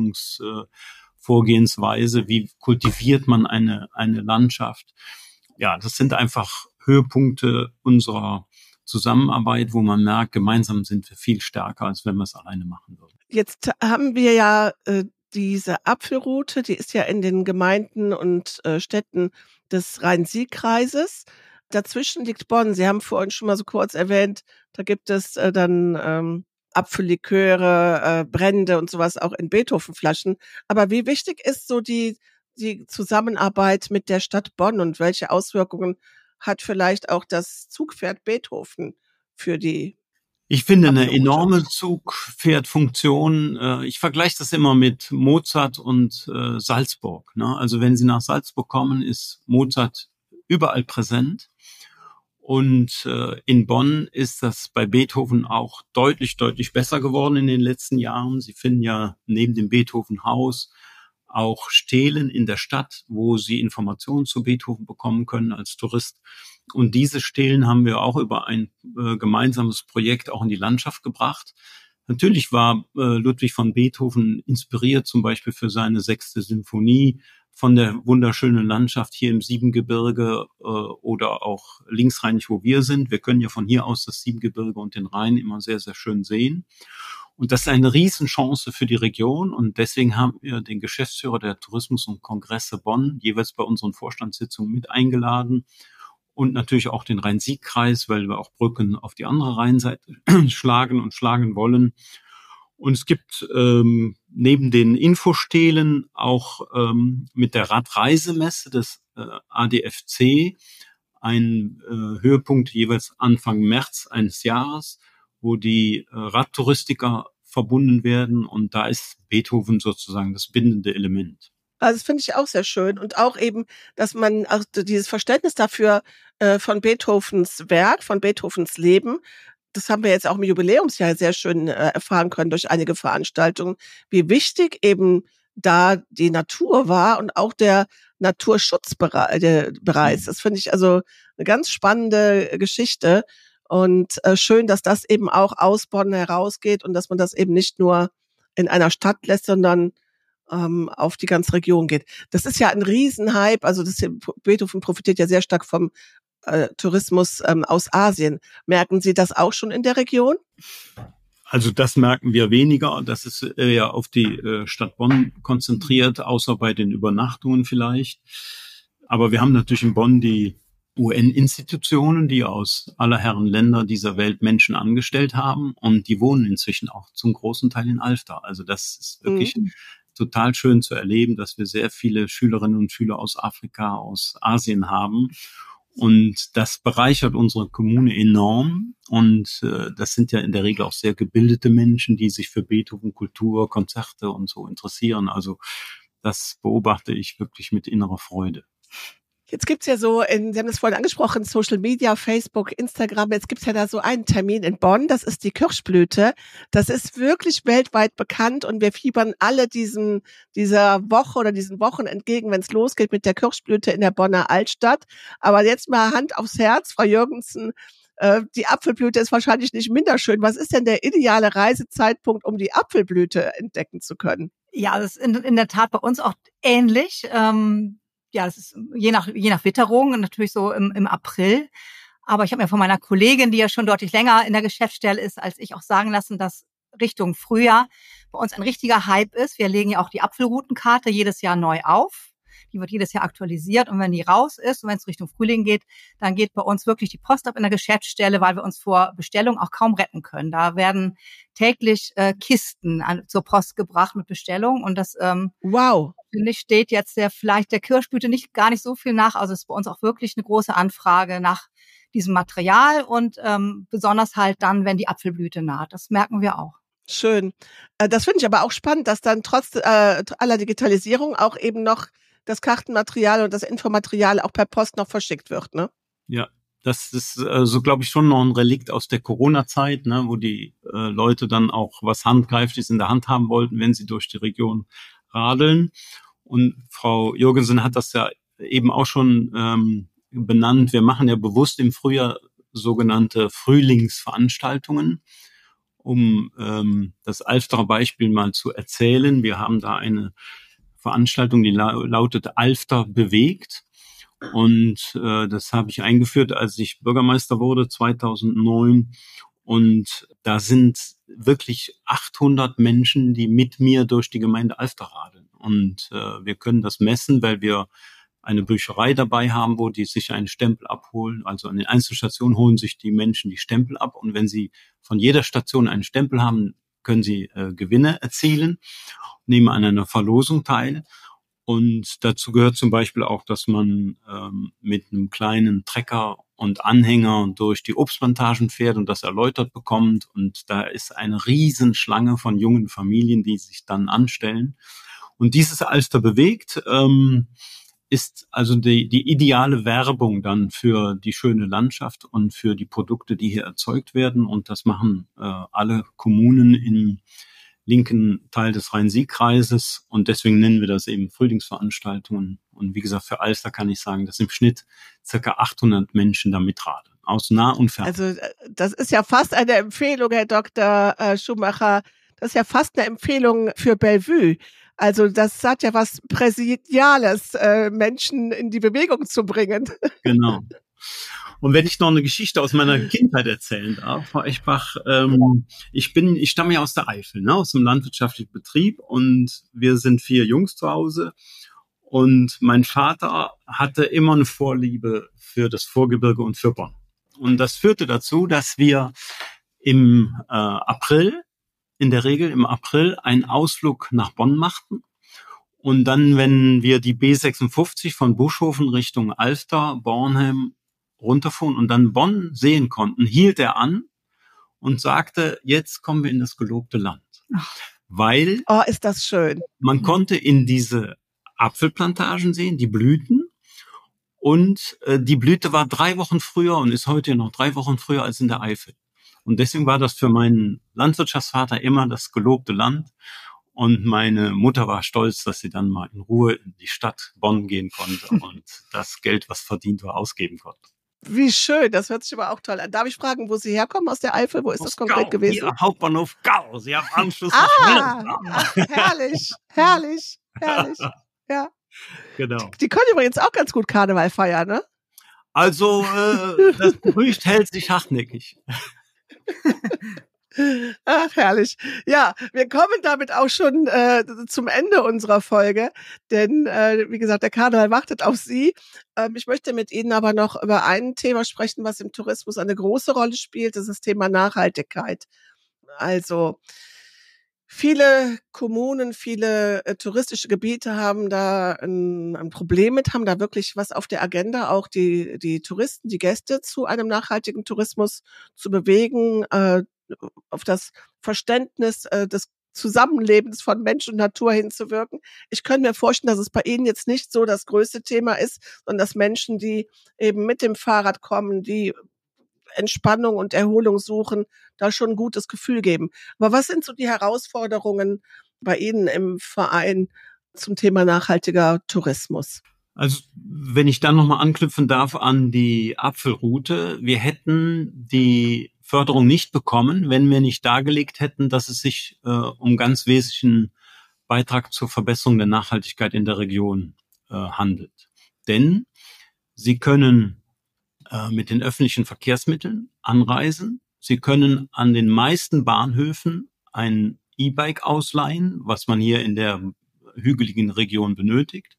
Siedlungsvorgehensweise, äh, wie kultiviert man eine, eine Landschaft. Ja, das sind einfach Höhepunkte unserer Zusammenarbeit, wo man merkt, gemeinsam sind wir viel stärker, als wenn wir es alleine machen würden. Jetzt haben wir ja äh, diese Apfelroute, die ist ja in den Gemeinden und äh, Städten des Rhein-Sieg-Kreises. Dazwischen liegt Bonn. Sie haben vorhin schon mal so kurz erwähnt, da gibt es äh, dann ähm, Apfelliköre, äh, Brände und sowas auch in Beethovenflaschen. Aber wie wichtig ist so die, die Zusammenarbeit mit der Stadt Bonn und welche Auswirkungen hat vielleicht auch das Zugpferd Beethoven für die? Ich finde eine enorme Zugpferdfunktion. Ich vergleiche das immer mit Mozart und Salzburg. Also wenn Sie nach Salzburg kommen, ist Mozart überall präsent. Und in Bonn ist das bei Beethoven auch deutlich, deutlich besser geworden in den letzten Jahren. Sie finden ja neben dem Beethoven-Haus auch Stelen in der Stadt, wo Sie Informationen zu Beethoven bekommen können als Tourist. Und diese Stelen haben wir auch über ein äh, gemeinsames Projekt auch in die Landschaft gebracht. Natürlich war äh, Ludwig van Beethoven inspiriert, zum Beispiel für seine sechste Symphonie von der wunderschönen Landschaft hier im Siebengebirge äh, oder auch linksrheinig, wo wir sind. Wir können ja von hier aus das Siebengebirge und den Rhein immer sehr, sehr schön sehen. Und das ist eine Riesenchance für die Region. Und deswegen haben wir den Geschäftsführer der Tourismus- und Kongresse Bonn jeweils bei unseren Vorstandssitzungen mit eingeladen. Und natürlich auch den Rhein-Sieg-Kreis, weil wir auch Brücken auf die andere Rheinseite schlagen und schlagen wollen. Und es gibt ähm, neben den Infostelen auch ähm, mit der Radreisemesse des äh, A D F C ein äh, Höhepunkt jeweils Anfang März eines Jahres, wo die äh, Radtouristiker verbunden werden. Und da ist Beethoven sozusagen das bindende Element. Also das finde ich auch sehr schön. Und auch eben, dass man auch dieses Verständnis dafür äh, von Beethovens Werk, von Beethovens Leben, das haben wir jetzt auch im Jubiläumsjahr sehr schön äh, erfahren können durch einige Veranstaltungen, wie wichtig eben da die Natur war und auch der Naturschutzbereich. Das finde ich also eine ganz spannende Geschichte. Und äh, schön, dass das eben auch aus Bonn herausgeht und dass man das eben nicht nur in einer Stadt lässt, sondern ähm, auf die ganze Region geht. Das ist ja ein Riesenhype. Also das Beethoven profitiert ja sehr stark vom äh, Tourismus ähm, aus Asien. Merken Sie das auch schon in der Region? Also das merken wir weniger. Das ist eher auf die äh, Stadt Bonn konzentriert, außer bei den Übernachtungen vielleicht. Aber wir haben natürlich in Bonn die U N-Institutionen, die aus aller Herren Länder dieser Welt Menschen angestellt haben, und die wohnen inzwischen auch zum großen Teil in Alfter. Also das ist wirklich mhm. total schön zu erleben, dass wir sehr viele Schülerinnen und Schüler aus Afrika, aus Asien haben. Und das bereichert unsere Kommune enorm. Und äh, das sind ja in der Regel auch sehr gebildete Menschen, die sich für Beethoven, Kultur, Konzerte und so interessieren. Also das beobachte ich wirklich mit innerer Freude. Jetzt gibt's ja so, in, Sie haben das vorhin angesprochen, Social Media, Facebook, Instagram, jetzt gibt's ja da so einen Termin in Bonn, das ist die Kirschblüte. Das ist wirklich weltweit bekannt und wir fiebern alle diesem, dieser Woche oder diesen Wochen entgegen, wenn es losgeht mit der Kirschblüte in der Bonner Altstadt. Aber jetzt mal Hand aufs Herz, Frau Jürgensen, Äh, die Apfelblüte ist wahrscheinlich nicht minder schön. Was ist denn der ideale Reisezeitpunkt, um die Apfelblüte entdecken zu können? Ja, das ist in, in der Tat bei uns auch ähnlich. Ähm, ja, das ist je nach, je nach Witterung natürlich so im, im April. Aber ich habe mir von meiner Kollegin, die ja schon deutlich länger in der Geschäftsstelle ist, als ich, auch sagen lassen, dass Richtung Frühjahr bei uns ein richtiger Hype ist. Wir legen ja auch die Apfelroutenkarte jedes Jahr neu auf. Die wird jedes Jahr aktualisiert. Und wenn die raus ist und wenn es Richtung Frühling geht, dann geht bei uns wirklich die Post ab in der Geschäftsstelle, weil wir uns vor Bestellung auch kaum retten können. Da werden täglich äh, Kisten an, zur Post gebracht mit Bestellung. Und das, ähm, wow, finde ich, steht jetzt der, vielleicht der Kirschblüte nicht gar nicht so viel nach. Also es ist bei uns auch wirklich eine große Anfrage nach diesem Material und ähm, besonders halt dann, wenn die Apfelblüte naht. Das merken wir auch. Schön. Äh, das finde ich aber auch spannend, dass dann trotz äh, aller Digitalisierung auch eben noch das Kartenmaterial und das Infomaterial auch per Post noch verschickt wird, ne? Ja, das ist äh, so, glaube ich, schon noch ein Relikt aus der Corona-Zeit, ne, wo die äh, Leute dann auch was Handgreifliches in der Hand haben wollten, wenn sie durch die Region radeln. Und Frau Jürgensen hat das ja eben auch schon ähm, benannt. Wir machen ja bewusst im Frühjahr sogenannte Frühlingsveranstaltungen, um ähm, das Alfter Beispiel mal zu erzählen. Wir haben da eine Veranstaltung, die la- lautet Alfter bewegt. Und äh, das habe ich eingeführt, als ich Bürgermeister wurde, zweitausendneun. Und da sind wirklich achthundert Menschen, die mit mir durch die Gemeinde Alfter radeln. Und äh, wir können das messen, weil wir eine Bücherei dabei haben, wo die sich einen Stempel abholen. Also an den Einzelstationen holen sich die Menschen die Stempel ab. Und wenn sie von jeder Station einen Stempel haben, können sie äh, Gewinne erzielen, nehmen an einer Verlosung teil. Und dazu gehört zum Beispiel auch, dass man ähm, mit einem kleinen Trecker und Anhänger durch die Obstplantagen fährt und das erläutert bekommt. Und da ist eine Riesenschlange von jungen Familien, die sich dann anstellen. Und dieses Alfter bewegt ähm, ist also die, die ideale Werbung dann für die schöne Landschaft und für die Produkte, die hier erzeugt werden. Und das machen äh, alle Kommunen im linken Teil des Rhein-Sieg-Kreises. Und deswegen nennen wir das eben Frühlingsveranstaltungen. Und wie gesagt, für Alfter kann ich sagen, dass im Schnitt circa achthundert Menschen da mitradeln, aus nah und fern. Also das ist ja fast eine Empfehlung, Herr Doktor Schumacher. Das ist ja fast eine Empfehlung für Bellevue. Also das hat ja was Präsidiales, äh, Menschen in die Bewegung zu bringen. Genau. Und wenn ich noch eine Geschichte aus meiner Kindheit erzählen darf, Frau Echbach, ähm, ich bin, ich stamme ja aus der Eifel, ne, aus dem landwirtschaftlichen Betrieb, und wir sind vier Jungs zu Hause. Und mein Vater hatte immer eine Vorliebe für das Vorgebirge und für Bonn. Und das führte dazu, dass wir im äh, April, in der Regel im April, einen Ausflug nach Bonn machten. Und dann, wenn wir die B sechsundfünfzig von Buschhofen Richtung Alfter, Bornheim runterfuhren und dann Bonn sehen konnten, hielt er an und sagte, jetzt kommen wir in das gelobte Land. Weil oh, ist das schön. Man konnte in diese Apfelplantagen sehen, die blühten. Und äh, die Blüte war drei Wochen früher und ist heute noch drei Wochen früher als in der Eifel. Und deswegen war das für meinen Landwirtschaftsvater immer das gelobte Land. Und meine Mutter war stolz, dass sie dann mal in Ruhe in die Stadt Bonn gehen konnte und das Geld, was verdient war, ausgeben konnte. Wie schön, das hört sich aber auch toll an. Darf ich fragen, wo Sie herkommen aus der Eifel? Wo ist aus das konkret Gau, gewesen? Hier, Hauptbahnhof Gau. Sie haben Anschluss ah, nach ach, herrlich, herrlich, herrlich. Ja. Genau. Die, die können übrigens auch ganz gut Karneval feiern, ne? Also, äh, das Gerücht hält sich hartnäckig. Ach, herrlich. Ja, wir kommen damit auch schon äh, zum Ende unserer Folge, denn äh, wie gesagt, der Karneval wartet auf Sie. Ähm, ich möchte mit Ihnen aber noch über ein Thema sprechen, was im Tourismus eine große Rolle spielt, das ist das Thema Nachhaltigkeit. Also viele Kommunen, viele äh, touristische Gebiete haben da ein, ein Problem mit, haben da wirklich was auf der Agenda, auch die die Touristen, die Gäste zu einem nachhaltigen Tourismus zu bewegen, äh, auf das Verständnis äh, des Zusammenlebens von Mensch und Natur hinzuwirken. Ich könnte mir vorstellen, dass es bei Ihnen jetzt nicht so das größte Thema ist, sondern dass Menschen, die eben mit dem Fahrrad kommen, die Entspannung und Erholung suchen, da schon ein gutes Gefühl geben. Aber was sind so die Herausforderungen bei Ihnen im Verein zum Thema nachhaltiger Tourismus? Also wenn ich dann nochmal anknüpfen darf an die Apfelroute, wir hätten die Förderung nicht bekommen, wenn wir nicht dargelegt hätten, dass es sich äh, um ganz wesentlichen Beitrag zur Verbesserung der Nachhaltigkeit in der Region äh, handelt. Denn Sie können äh, mit den öffentlichen Verkehrsmitteln anreisen. Sie können an den meisten Bahnhöfen ein E-Bike ausleihen, was man hier in der hügeligen Region benötigt.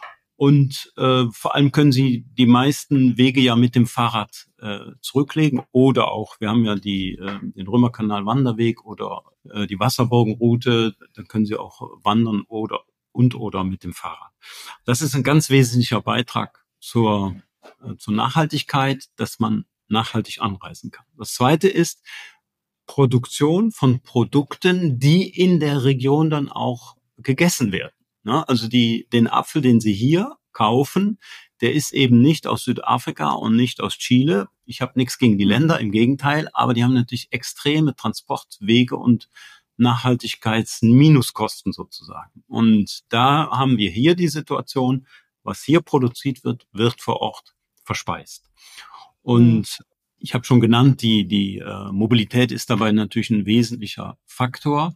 Und äh, vor allem können Sie die meisten Wege ja mit dem Fahrrad äh, zurücklegen oder auch, wir haben ja die äh, den Römerkanal-Wanderweg oder äh, die Wasserburgenroute, da können Sie auch wandern oder und oder mit dem Fahrrad. Das ist ein ganz wesentlicher Beitrag zur äh, zur Nachhaltigkeit, dass man nachhaltig anreisen kann. Das Zweite ist Produktion von Produkten, die in der Region dann auch gegessen werden. Ja, also die, den Apfel, den Sie hier kaufen, der ist eben nicht aus Südafrika und nicht aus Chile. Ich habe nichts gegen die Länder, im Gegenteil, aber die haben natürlich extreme Transportwege und Nachhaltigkeitsminuskosten sozusagen. Und da haben wir hier die Situation, was hier produziert wird, wird vor Ort verspeist. Und mhm. ich habe schon genannt, die, die äh, Mobilität ist dabei natürlich ein wesentlicher Faktor.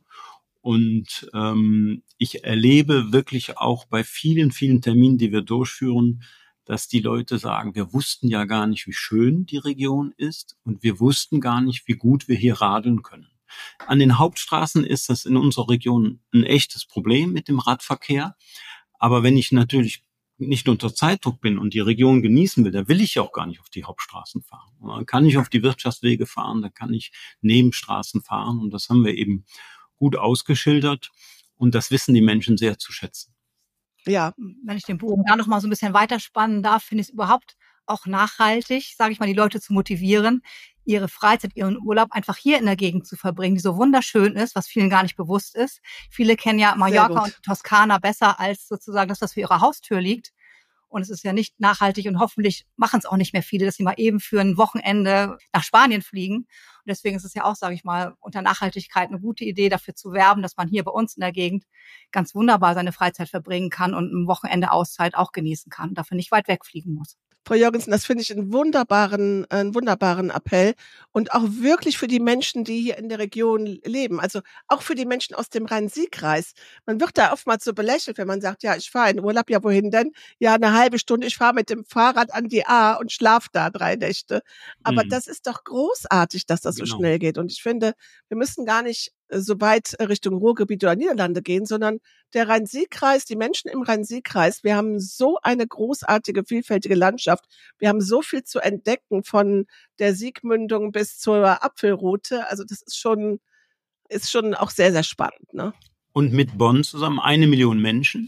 Und ähm, ich erlebe wirklich auch bei vielen, vielen Terminen, die wir durchführen, dass die Leute sagen, wir wussten ja gar nicht, wie schön die Region ist und wir wussten gar nicht, wie gut wir hier radeln können. An den Hauptstraßen ist das in unserer Region ein echtes Problem mit dem Radverkehr. Aber wenn ich natürlich nicht unter Zeitdruck bin und die Region genießen will, da will ich ja auch gar nicht auf die Hauptstraßen fahren. Dann kann ich auf die Wirtschaftswege fahren, da kann ich Nebenstraßen fahren und das haben wir eben gut ausgeschildert und das wissen die Menschen sehr zu schätzen. Ja, wenn ich den Bogen da noch mal so ein bisschen weiterspannen darf, finde ich es überhaupt auch nachhaltig, sage ich mal, die Leute zu motivieren, ihre Freizeit, ihren Urlaub einfach hier in der Gegend zu verbringen, die so wunderschön ist, was vielen gar nicht bewusst ist. Viele kennen ja Mallorca und Toskana besser als sozusagen das, was vor ihrer Haustür liegt. Und es ist ja nicht nachhaltig und hoffentlich machen es auch nicht mehr viele, dass sie mal eben für ein Wochenende nach Spanien fliegen. Und deswegen ist es ja auch, sage ich mal, unter Nachhaltigkeit eine gute Idee, dafür zu werben, dass man hier bei uns in der Gegend ganz wunderbar seine Freizeit verbringen kann und ein Wochenende Auszeit auch genießen kann, dafür nicht weit wegfliegen muss. Frau Jürgensen, das finde ich einen wunderbaren, einen wunderbaren Appell und auch wirklich für die Menschen, die hier in der Region leben. Also auch für die Menschen aus dem Rhein-Sieg-Kreis. Man wird da oftmals so belächelt, wenn man sagt, ja, ich fahre in Urlaub, ja, wohin denn? Ja, eine halbe Stunde, ich fahre mit dem Fahrrad an die A und schlafe da drei Nächte. Aber mhm. das ist doch großartig, dass das genau. so schnell geht. Und ich finde, wir müssen gar nicht so weit Richtung Ruhrgebiet oder Niederlande gehen, sondern der Rhein-Sieg-Kreis, die Menschen im Rhein-Sieg-Kreis, wir haben so eine großartige, vielfältige Landschaft. Wir haben so viel zu entdecken von der Siegmündung bis zur Apfelroute. Also das ist schon, ist schon auch sehr, sehr spannend, ne? Und mit Bonn zusammen eine Million Menschen.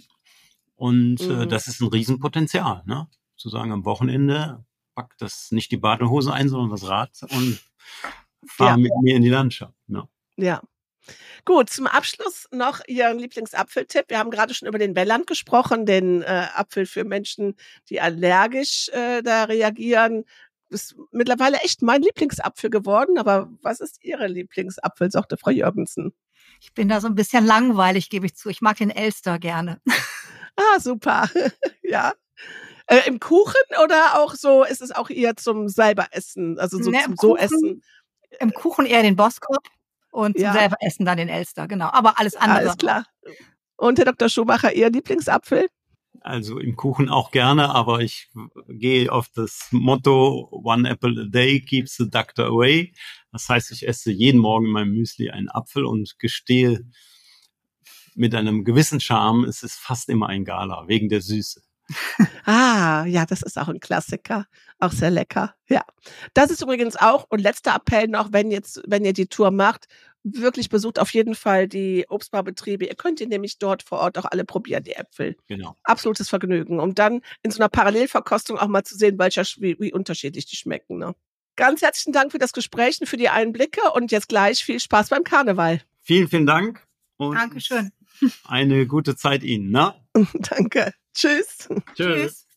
Und mhm. äh, das ist ein Riesenpotenzial, ne? Zu sagen, am Wochenende packt das nicht die Badehose ein, sondern das Rad und fahr ja. mit mir in die Landschaft, ne? Ja. Gut, zum Abschluss noch Ihren Lieblingsapfeltipp. Wir haben gerade schon über den Belland gesprochen, den äh, Apfel für Menschen, die allergisch äh, da reagieren. Ist mittlerweile echt mein Lieblingsapfel geworden. Aber was ist Ihre Lieblingsapfel, sagte Frau Jürgensen? Ich bin da so ein bisschen langweilig, gebe ich zu. Ich mag den Elster gerne. Ah, super. Ja. Äh, im Kuchen oder auch so, ist es auch eher zum selber essen, also so ne, zum so essen? Im Kuchen eher den Boskop. Und zum ja. selber essen dann den Elster, genau. Aber alles andere. Alles klar. Und Herr Doktor Schumacher, Ihr Lieblingsapfel? Also im Kuchen auch gerne, aber ich gehe auf das Motto One apple a day keeps the doctor away. Das heißt, ich esse jeden Morgen in meinem Müsli einen Apfel und gestehe mit einem gewissen Charme, es ist fast immer ein Gala, wegen der Süße. Ah, ja, das ist auch ein Klassiker. Auch sehr lecker. Ja. Das ist übrigens auch, und letzter Appell noch, wenn jetzt, wenn ihr die Tour macht, wirklich besucht auf jeden Fall die Obstbaubetriebe. Ihr könnt ihr nämlich dort vor Ort auch alle probieren, die Äpfel. Genau. Absolutes Vergnügen. Um dann in so einer Parallelverkostung auch mal zu sehen, welcher, wie, wie unterschiedlich die schmecken, ne? Ganz herzlichen Dank für das Gespräch und für die Einblicke und jetzt gleich viel Spaß beim Karneval. Vielen, vielen Dank. Und Dankeschön. Eine gute Zeit Ihnen, ne? Danke. Tschüss. Tschüss.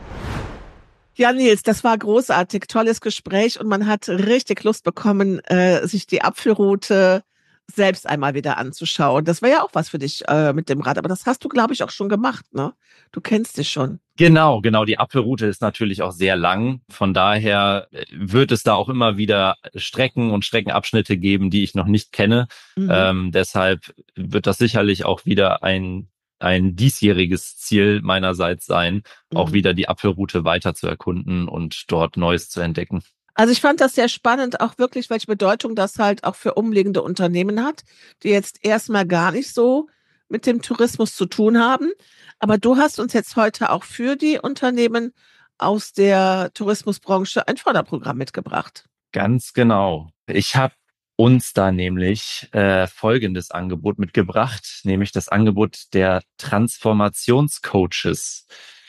Ja, Nils, das war großartig. Tolles Gespräch und man hat richtig Lust bekommen, äh, sich die Apfelroute selbst einmal wieder anzuschauen. Das wäre ja auch was für dich äh, mit dem Rad. Aber das hast du, glaube ich, auch schon gemacht, ne? Du kennst dich schon. Genau, genau. Die Apfelroute ist natürlich auch sehr lang. Von daher wird es da auch immer wieder Strecken und Streckenabschnitte geben, die ich noch nicht kenne. Mhm. Ähm, deshalb wird das sicherlich auch wieder ein ein diesjähriges Ziel meinerseits sein, auch Mhm. wieder die Apfelroute weiter zu erkunden und dort Neues zu entdecken. Also ich fand das sehr spannend, auch wirklich, welche Bedeutung das halt auch für umliegende Unternehmen hat, die jetzt erstmal gar nicht so mit dem Tourismus zu tun haben. Aber du hast uns jetzt heute auch für die Unternehmen aus der Tourismusbranche ein Förderprogramm mitgebracht. Ganz genau. Ich habe uns da nämlich äh, folgendes Angebot mitgebracht, nämlich das Angebot der Transformationscoaches,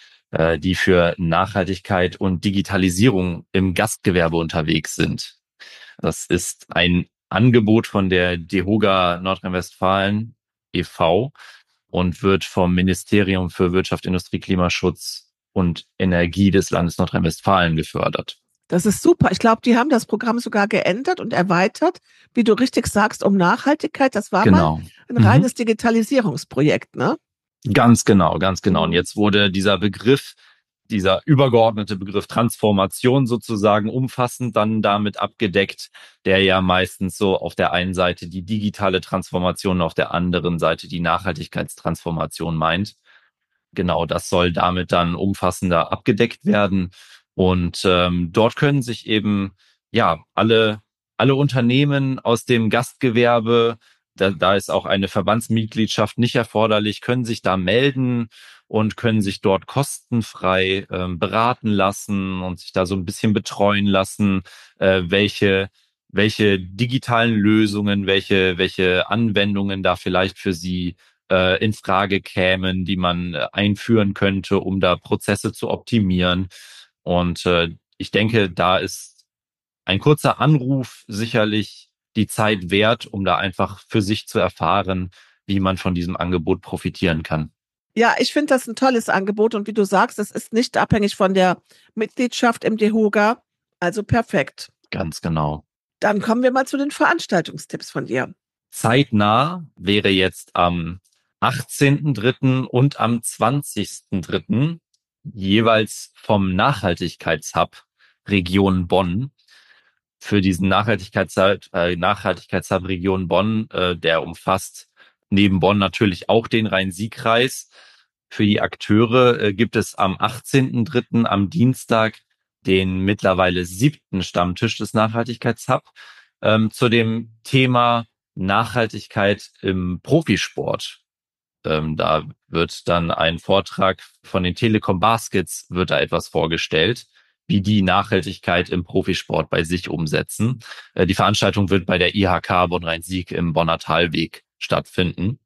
äh, die für Nachhaltigkeit und Digitalisierung im Gastgewerbe unterwegs sind. Das ist ein Angebot von der DEHOGA Nordrhein-Westfalen e V und wird vom Ministerium für Wirtschaft, Industrie, Klimaschutz und Energie des Landes Nordrhein-Westfalen gefördert. Das ist super. Ich glaube, die haben das Programm sogar geändert und erweitert, wie du richtig sagst, um Nachhaltigkeit. Das war Genau. mal ein Mhm. reines Digitalisierungsprojekt, ne? Ganz genau, ganz genau. Und Mhm. jetzt wurde dieser Begriff, dieser übergeordnete Begriff Transformation sozusagen umfassend dann damit abgedeckt, der ja meistens so auf der einen Seite die digitale Transformation, auf der anderen Seite die Nachhaltigkeitstransformation meint. Genau, das soll damit dann umfassender abgedeckt werden. Und ähm, dort können sich eben ja alle alle Unternehmen aus dem Gastgewerbe, da, da ist auch eine Verbandsmitgliedschaft nicht erforderlich, können sich da melden und können sich dort kostenfrei ähm, beraten lassen und sich da so ein bisschen betreuen lassen, äh, welche welche digitalen Lösungen, welche welche Anwendungen da vielleicht für sie äh, in Frage kämen, die man äh, einführen könnte, um da Prozesse zu optimieren. Und äh, ich denke, da ist ein kurzer Anruf sicherlich die Zeit wert, um da einfach für sich zu erfahren, wie man von diesem Angebot profitieren kann. Ja, ich finde das ein tolles Angebot und wie du sagst, es ist nicht abhängig von der Mitgliedschaft im DEHOGA, also perfekt. Ganz genau. Dann kommen wir mal zu den Veranstaltungstipps von dir. Zeitnah wäre jetzt am achtzehnten dritten und am zwanzigsten dritten jeweils vom Nachhaltigkeitshub Region Bonn. Für diesen Nachhaltigkeitshub, äh, Nachhaltigkeitshub Region Bonn, äh, der umfasst neben Bonn natürlich auch den Rhein-Sieg-Kreis. Für die Akteure äh, gibt es am achtzehnten dritten am Dienstag den mittlerweile siebten Stammtisch des Nachhaltigkeitshub ähm, zu dem Thema Nachhaltigkeit im Profisport. Ähm, da wird dann ein Vortrag von den Telekom Baskets, wird da etwas vorgestellt, wie die Nachhaltigkeit im Profisport bei sich umsetzen. Äh, die Veranstaltung wird bei der I H K Bonn-Rhein-Sieg im Bonner Talweg stattfinden.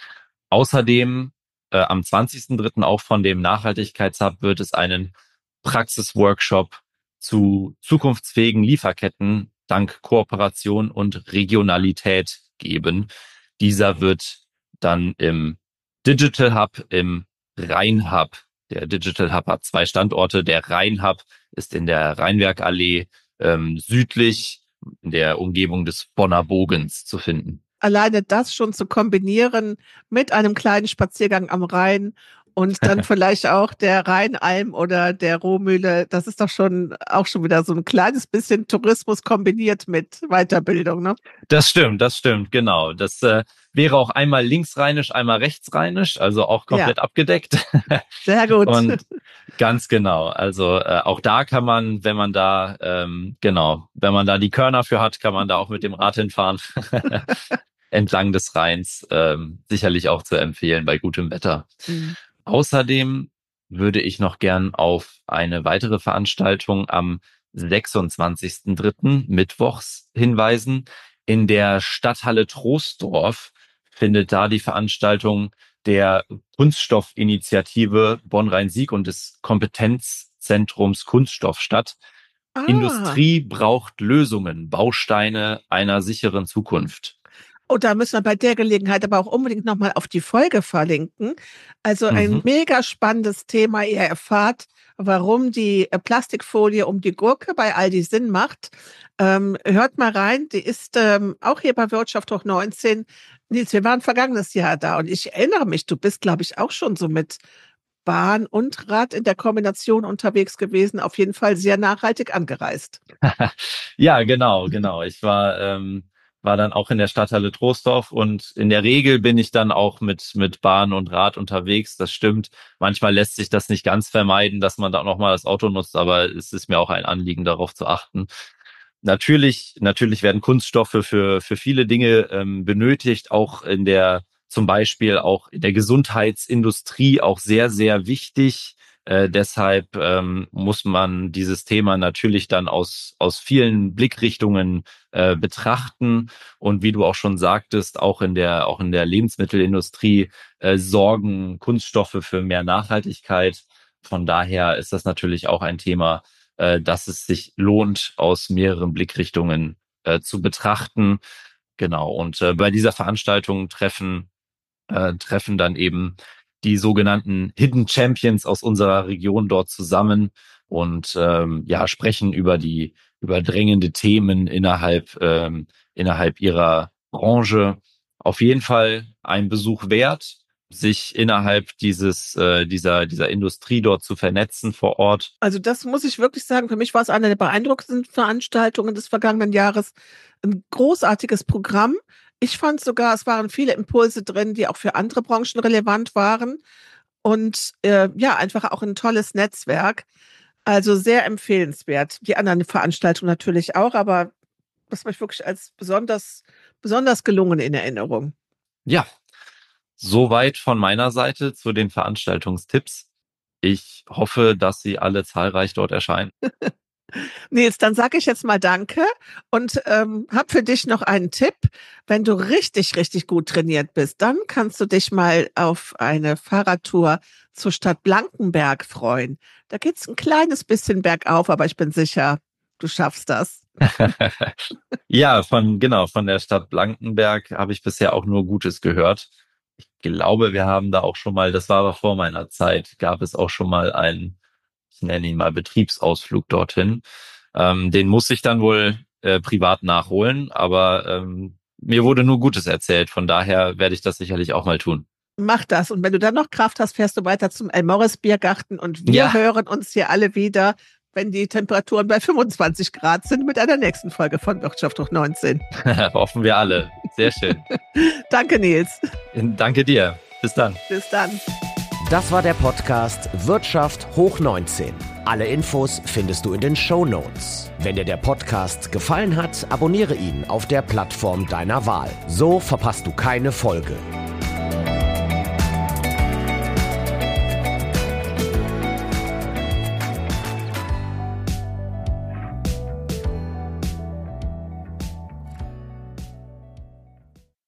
Außerdem äh, am zwanzigsten dritten auch von dem Nachhaltigkeitshub wird es einen Praxisworkshop zu zukunftsfähigen Lieferketten dank Kooperation und Regionalität geben. Dieser wird dann im Digital Hub, im Rhein-Hub. Der Digital Hub hat zwei Standorte. Der Rhein-Hub ist in der Rheinwerkallee ähm, südlich in der Umgebung des Bonner Bogens zu finden. Alleine das schon zu kombinieren mit einem kleinen Spaziergang am Rhein und dann vielleicht auch der Rheinalm oder der Rohmühle, das ist doch schon auch schon wieder so ein kleines bisschen Tourismus kombiniert mit Weiterbildung, ne? Das stimmt, das stimmt, genau. Das äh, wäre auch einmal linksrheinisch, einmal rechtsrheinisch, also auch komplett Ja. abgedeckt. Sehr gut. Und ganz genau. Also äh, auch da kann man, wenn man da, ähm, genau, wenn man da die Körner für hat, kann man da auch mit dem Rad hinfahren. Entlang des Rheins, ähm, sicherlich auch zu empfehlen bei gutem Wetter. Mhm. Außerdem würde ich noch gern auf eine weitere Veranstaltung am sechsundzwanzigsten dritten mittwochs hinweisen. In der Stadthalle Troisdorf findet da die Veranstaltung der Kunststoffinitiative Bonn-Rhein-Sieg und des Kompetenzzentrums Kunststoff statt. Ah. Industrie braucht Lösungen, Bausteine einer sicheren Zukunft. Oh, da müssen wir bei der Gelegenheit aber auch unbedingt nochmal auf die Folge verlinken. Also ein Mhm. mega spannendes Thema. Ihr erfahrt, warum die äh, Plastikfolie um die Gurke bei Aldi Sinn macht. Ähm, hört mal rein, die ist ähm, auch hier bei Wirtschaft hoch neunzehn. Nils, wir waren vergangenes Jahr da und ich erinnere mich, du bist, glaube ich, auch schon so mit Bahn und Rad in der Kombination unterwegs gewesen. Auf jeden Fall sehr nachhaltig angereist. Ja, genau, genau. Ich war ähm, war dann auch in der Stadthalle Troisdorf und in der Regel bin ich dann auch mit mit Bahn und Rad unterwegs. Das stimmt. Manchmal lässt sich das nicht ganz vermeiden, dass man da auch noch mal das Auto nutzt, aber es ist mir auch ein Anliegen, darauf zu achten. Natürlich, natürlich werden Kunststoffe für für viele Dinge ähm, benötigt, auch in der zum Beispiel auch in der Gesundheitsindustrie auch sehr, sehr wichtig. Äh, deshalb ähm, muss man dieses Thema natürlich dann aus aus vielen Blickrichtungen äh, betrachten. Und wie du auch schon sagtest, auch in der auch in der Lebensmittelindustrie äh, sorgen Kunststoffe für mehr Nachhaltigkeit. Von daher ist das natürlich auch ein Thema, äh, dass es sich lohnt, aus mehreren Blickrichtungen äh, zu betrachten. Genau. Und äh, bei dieser Veranstaltung treffen äh, treffen dann eben die sogenannten Hidden Champions aus unserer Region dort zusammen und ähm, ja sprechen über die über drängende Themen innerhalb ähm, innerhalb ihrer Branche. Auf jeden Fall ein Besuch wert, sich innerhalb dieses äh, dieser dieser Industrie dort zu vernetzen vor Ort. Also das muss ich wirklich sagen, für mich war es eine der beeindruckendsten Veranstaltungen des vergangenen Jahres. Ein großartiges Programm. Ich fand sogar, es waren viele Impulse drin, die auch für andere Branchen relevant waren. Und äh, ja, einfach auch ein tolles Netzwerk. Also sehr empfehlenswert. Die anderen Veranstaltungen natürlich auch, aber das habe ich wirklich als besonders, besonders gelungen in Erinnerung. Ja, soweit von meiner Seite zu den Veranstaltungstipps. Ich hoffe, dass Sie alle zahlreich dort erscheinen. Nils, dann sage ich jetzt mal Danke und ähm, habe für dich noch einen Tipp. Wenn du richtig, richtig gut trainiert bist, dann kannst du dich mal auf eine Fahrradtour zur Stadt Blankenberg freuen. Da geht's ein kleines bisschen bergauf, aber ich bin sicher, du schaffst das. Ja, von genau von der Stadt Blankenberg habe ich bisher auch nur Gutes gehört. Ich glaube, wir haben da auch schon mal, das war aber vor meiner Zeit, gab es auch schon mal einen, ich nenne ihn mal Betriebsausflug dorthin. Ähm, den muss ich dann wohl äh, privat nachholen, aber ähm, mir wurde nur Gutes erzählt. Von daher werde ich das sicherlich auch mal tun. Mach das. Und wenn du dann noch Kraft hast, fährst du weiter zum Elmorris-Biergarten und wir Ja. hören uns hier alle wieder, wenn die Temperaturen bei fünfundzwanzig Grad sind, mit einer nächsten Folge von Wirtschaft hoch neunzehn. Hoffen wir alle. Sehr schön. Danke, Nils. Danke dir. Bis dann. Bis dann. Das war der Podcast Wirtschaft hoch neunzehn. Alle Infos findest du in den Shownotes. Wenn dir der Podcast gefallen hat, abonniere ihn auf der Plattform deiner Wahl. So verpasst du keine Folge.